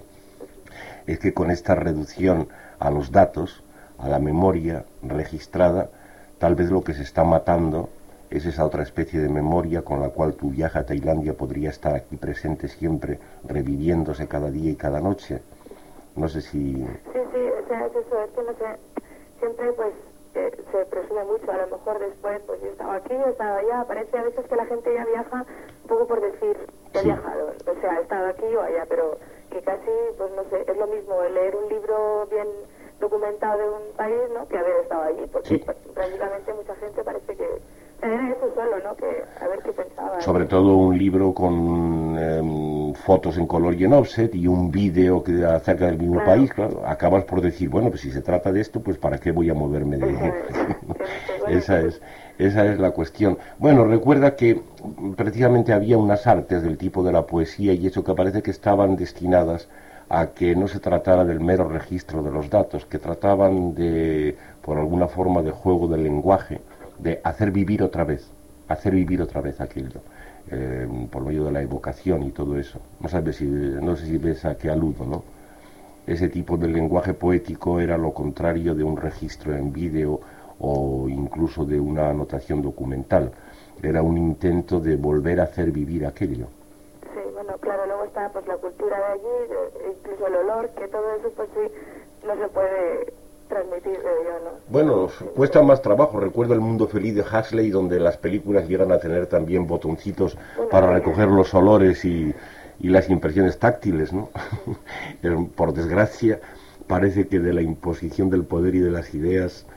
Es que con esta reducción a los datos, a la memoria registrada, tal vez lo que se está matando es esa otra especie de memoria con la cual tu viaje a Tailandia podría estar aquí presente siempre, reviviéndose cada día y cada noche. No sé si... Sí, sí, o sea, es eso, es que no sé, siempre pues eh, se presume mucho, a lo mejor después, pues yo estaba aquí, yo estaba allá, parece a veces que la gente ya viaja un poco por decir, he Sí. viajado, o sea, he estado aquí o allá, pero que casi, pues no sé, es lo mismo leer un libro bien documentado de un país, ¿no?, que haber estado allí, porque Sí. prácticamente mucha gente parece que era eso solo, ¿no?, que a ver qué pensaba. Sobre todo un libro con eh, fotos en color y en offset y un vídeo que acerca del mismo Claro. país, claro, acabas por decir, bueno, pues si se trata de esto, pues ¿para qué voy a moverme de...? Eso es, que- que, bueno, esa es esa es la cuestión. Bueno, recuerda que precisamente había unas artes del tipo de la poesía y eso que parece que estaban destinadas a que no se tratara del mero registro de los datos, que trataban de, por alguna forma de juego del lenguaje, de hacer vivir otra vez, hacer vivir otra vez aquello, eh, por medio de la evocación y todo eso. No sabes si, no sé si ves a qué aludo, ¿no? Ese tipo de lenguaje poético era lo contrario de un registro en vídeo o incluso de una anotación documental. Era un intento de volver a hacer vivir aquello. Sí, bueno, claro, luego está pues la cultura de allí, de- incluso el olor, que todo eso pues sí, no se puede transmitir, creo yo, ¿no? Bueno, cuesta más trabajo. Recuerdo El mundo feliz de Huxley, donde las películas llegan a tener también botoncitos para recoger los olores y, y las impresiones táctiles, ¿no? Por desgracia, parece que de la imposición del poder y de las ideas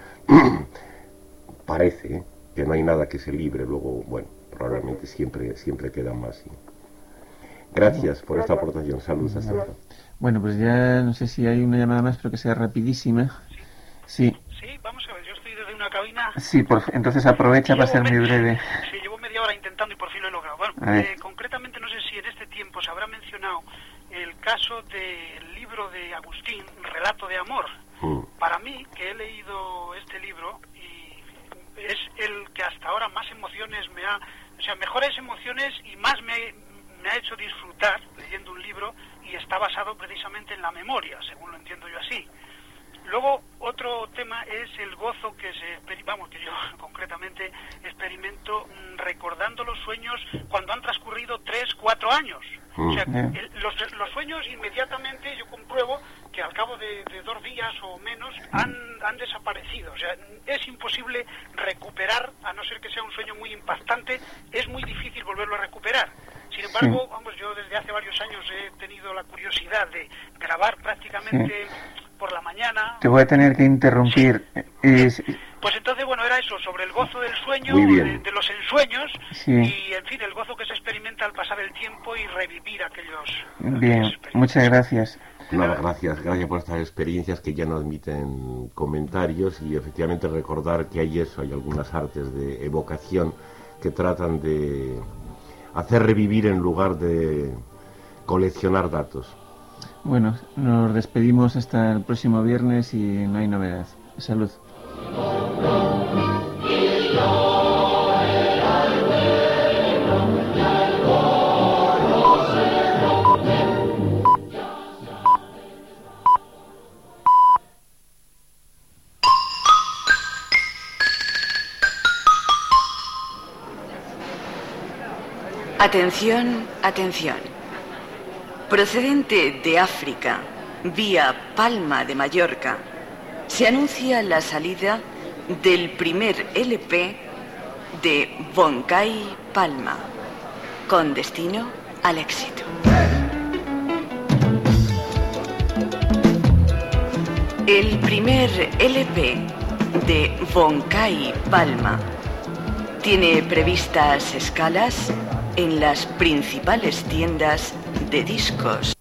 parece ¿eh? que no hay nada que se libre. Luego, bueno, probablemente siempre siempre queda más. ¿sí? Gracias por esta aportación. Saludos. Hasta luego. Bueno, pues ya no sé si hay una llamada más, pero que sea rapidísima. Sí, Sí, vamos a ver, yo estoy desde una cabina. sí, por, entonces aprovecha para ser Llevo muy media- breve. Sí, llevo media hora intentando y por fin lo he logrado. Bueno, A ver. eh, concretamente no sé si en este tiempo se habrá mencionado el caso del libro de Agustín, Relato de Amor. Mm. Para mí, que he leído este libro, y es el que hasta ahora más emociones me ha... O sea, mejores emociones y más me, me ha hecho disfrutar leyendo un libro, y está basado precisamente en la memoria, según lo entiendo yo así. Luego, otro tema es el gozo que se, experi- vamos, que yo concretamente experimento mm, recordando los sueños cuando han transcurrido tres, cuatro años. O sea, Mm. el- los, los sueños inmediatamente yo compruebo que al cabo de, de dos días o menos han, han desaparecido. O sea, es imposible recuperar, a no ser que sea un sueño muy impactante, es muy difícil volverlo a recuperar. Sin embargo, Sí. vamos, yo desde hace varios años he tenido la curiosidad de grabar prácticamente por la mañana. Te voy a tener que interrumpir. Es- Pues entonces, bueno, era eso, sobre el gozo del sueño, Muy bien. de, de los ensueños, Sí. y, en fin, el gozo que se experimenta al pasar el tiempo y revivir aquellos... Bien, aquellas experiencias. muchas gracias. Nada, gracias, gracias por estas experiencias que ya no admiten comentarios y efectivamente recordar que hay eso, hay algunas artes de evocación que tratan de hacer revivir en lugar de coleccionar datos. Bueno, nos despedimos hasta el próximo viernes y no hay novedad. Salud. Atención, atención. Procedente de África, vía Palma de Mallorca, se anuncia la salida del primer L P de Bonkai Palma, con destino al éxito. El primer L P de Bonkai Palma tiene previstas escalas en las principales tiendas de discos.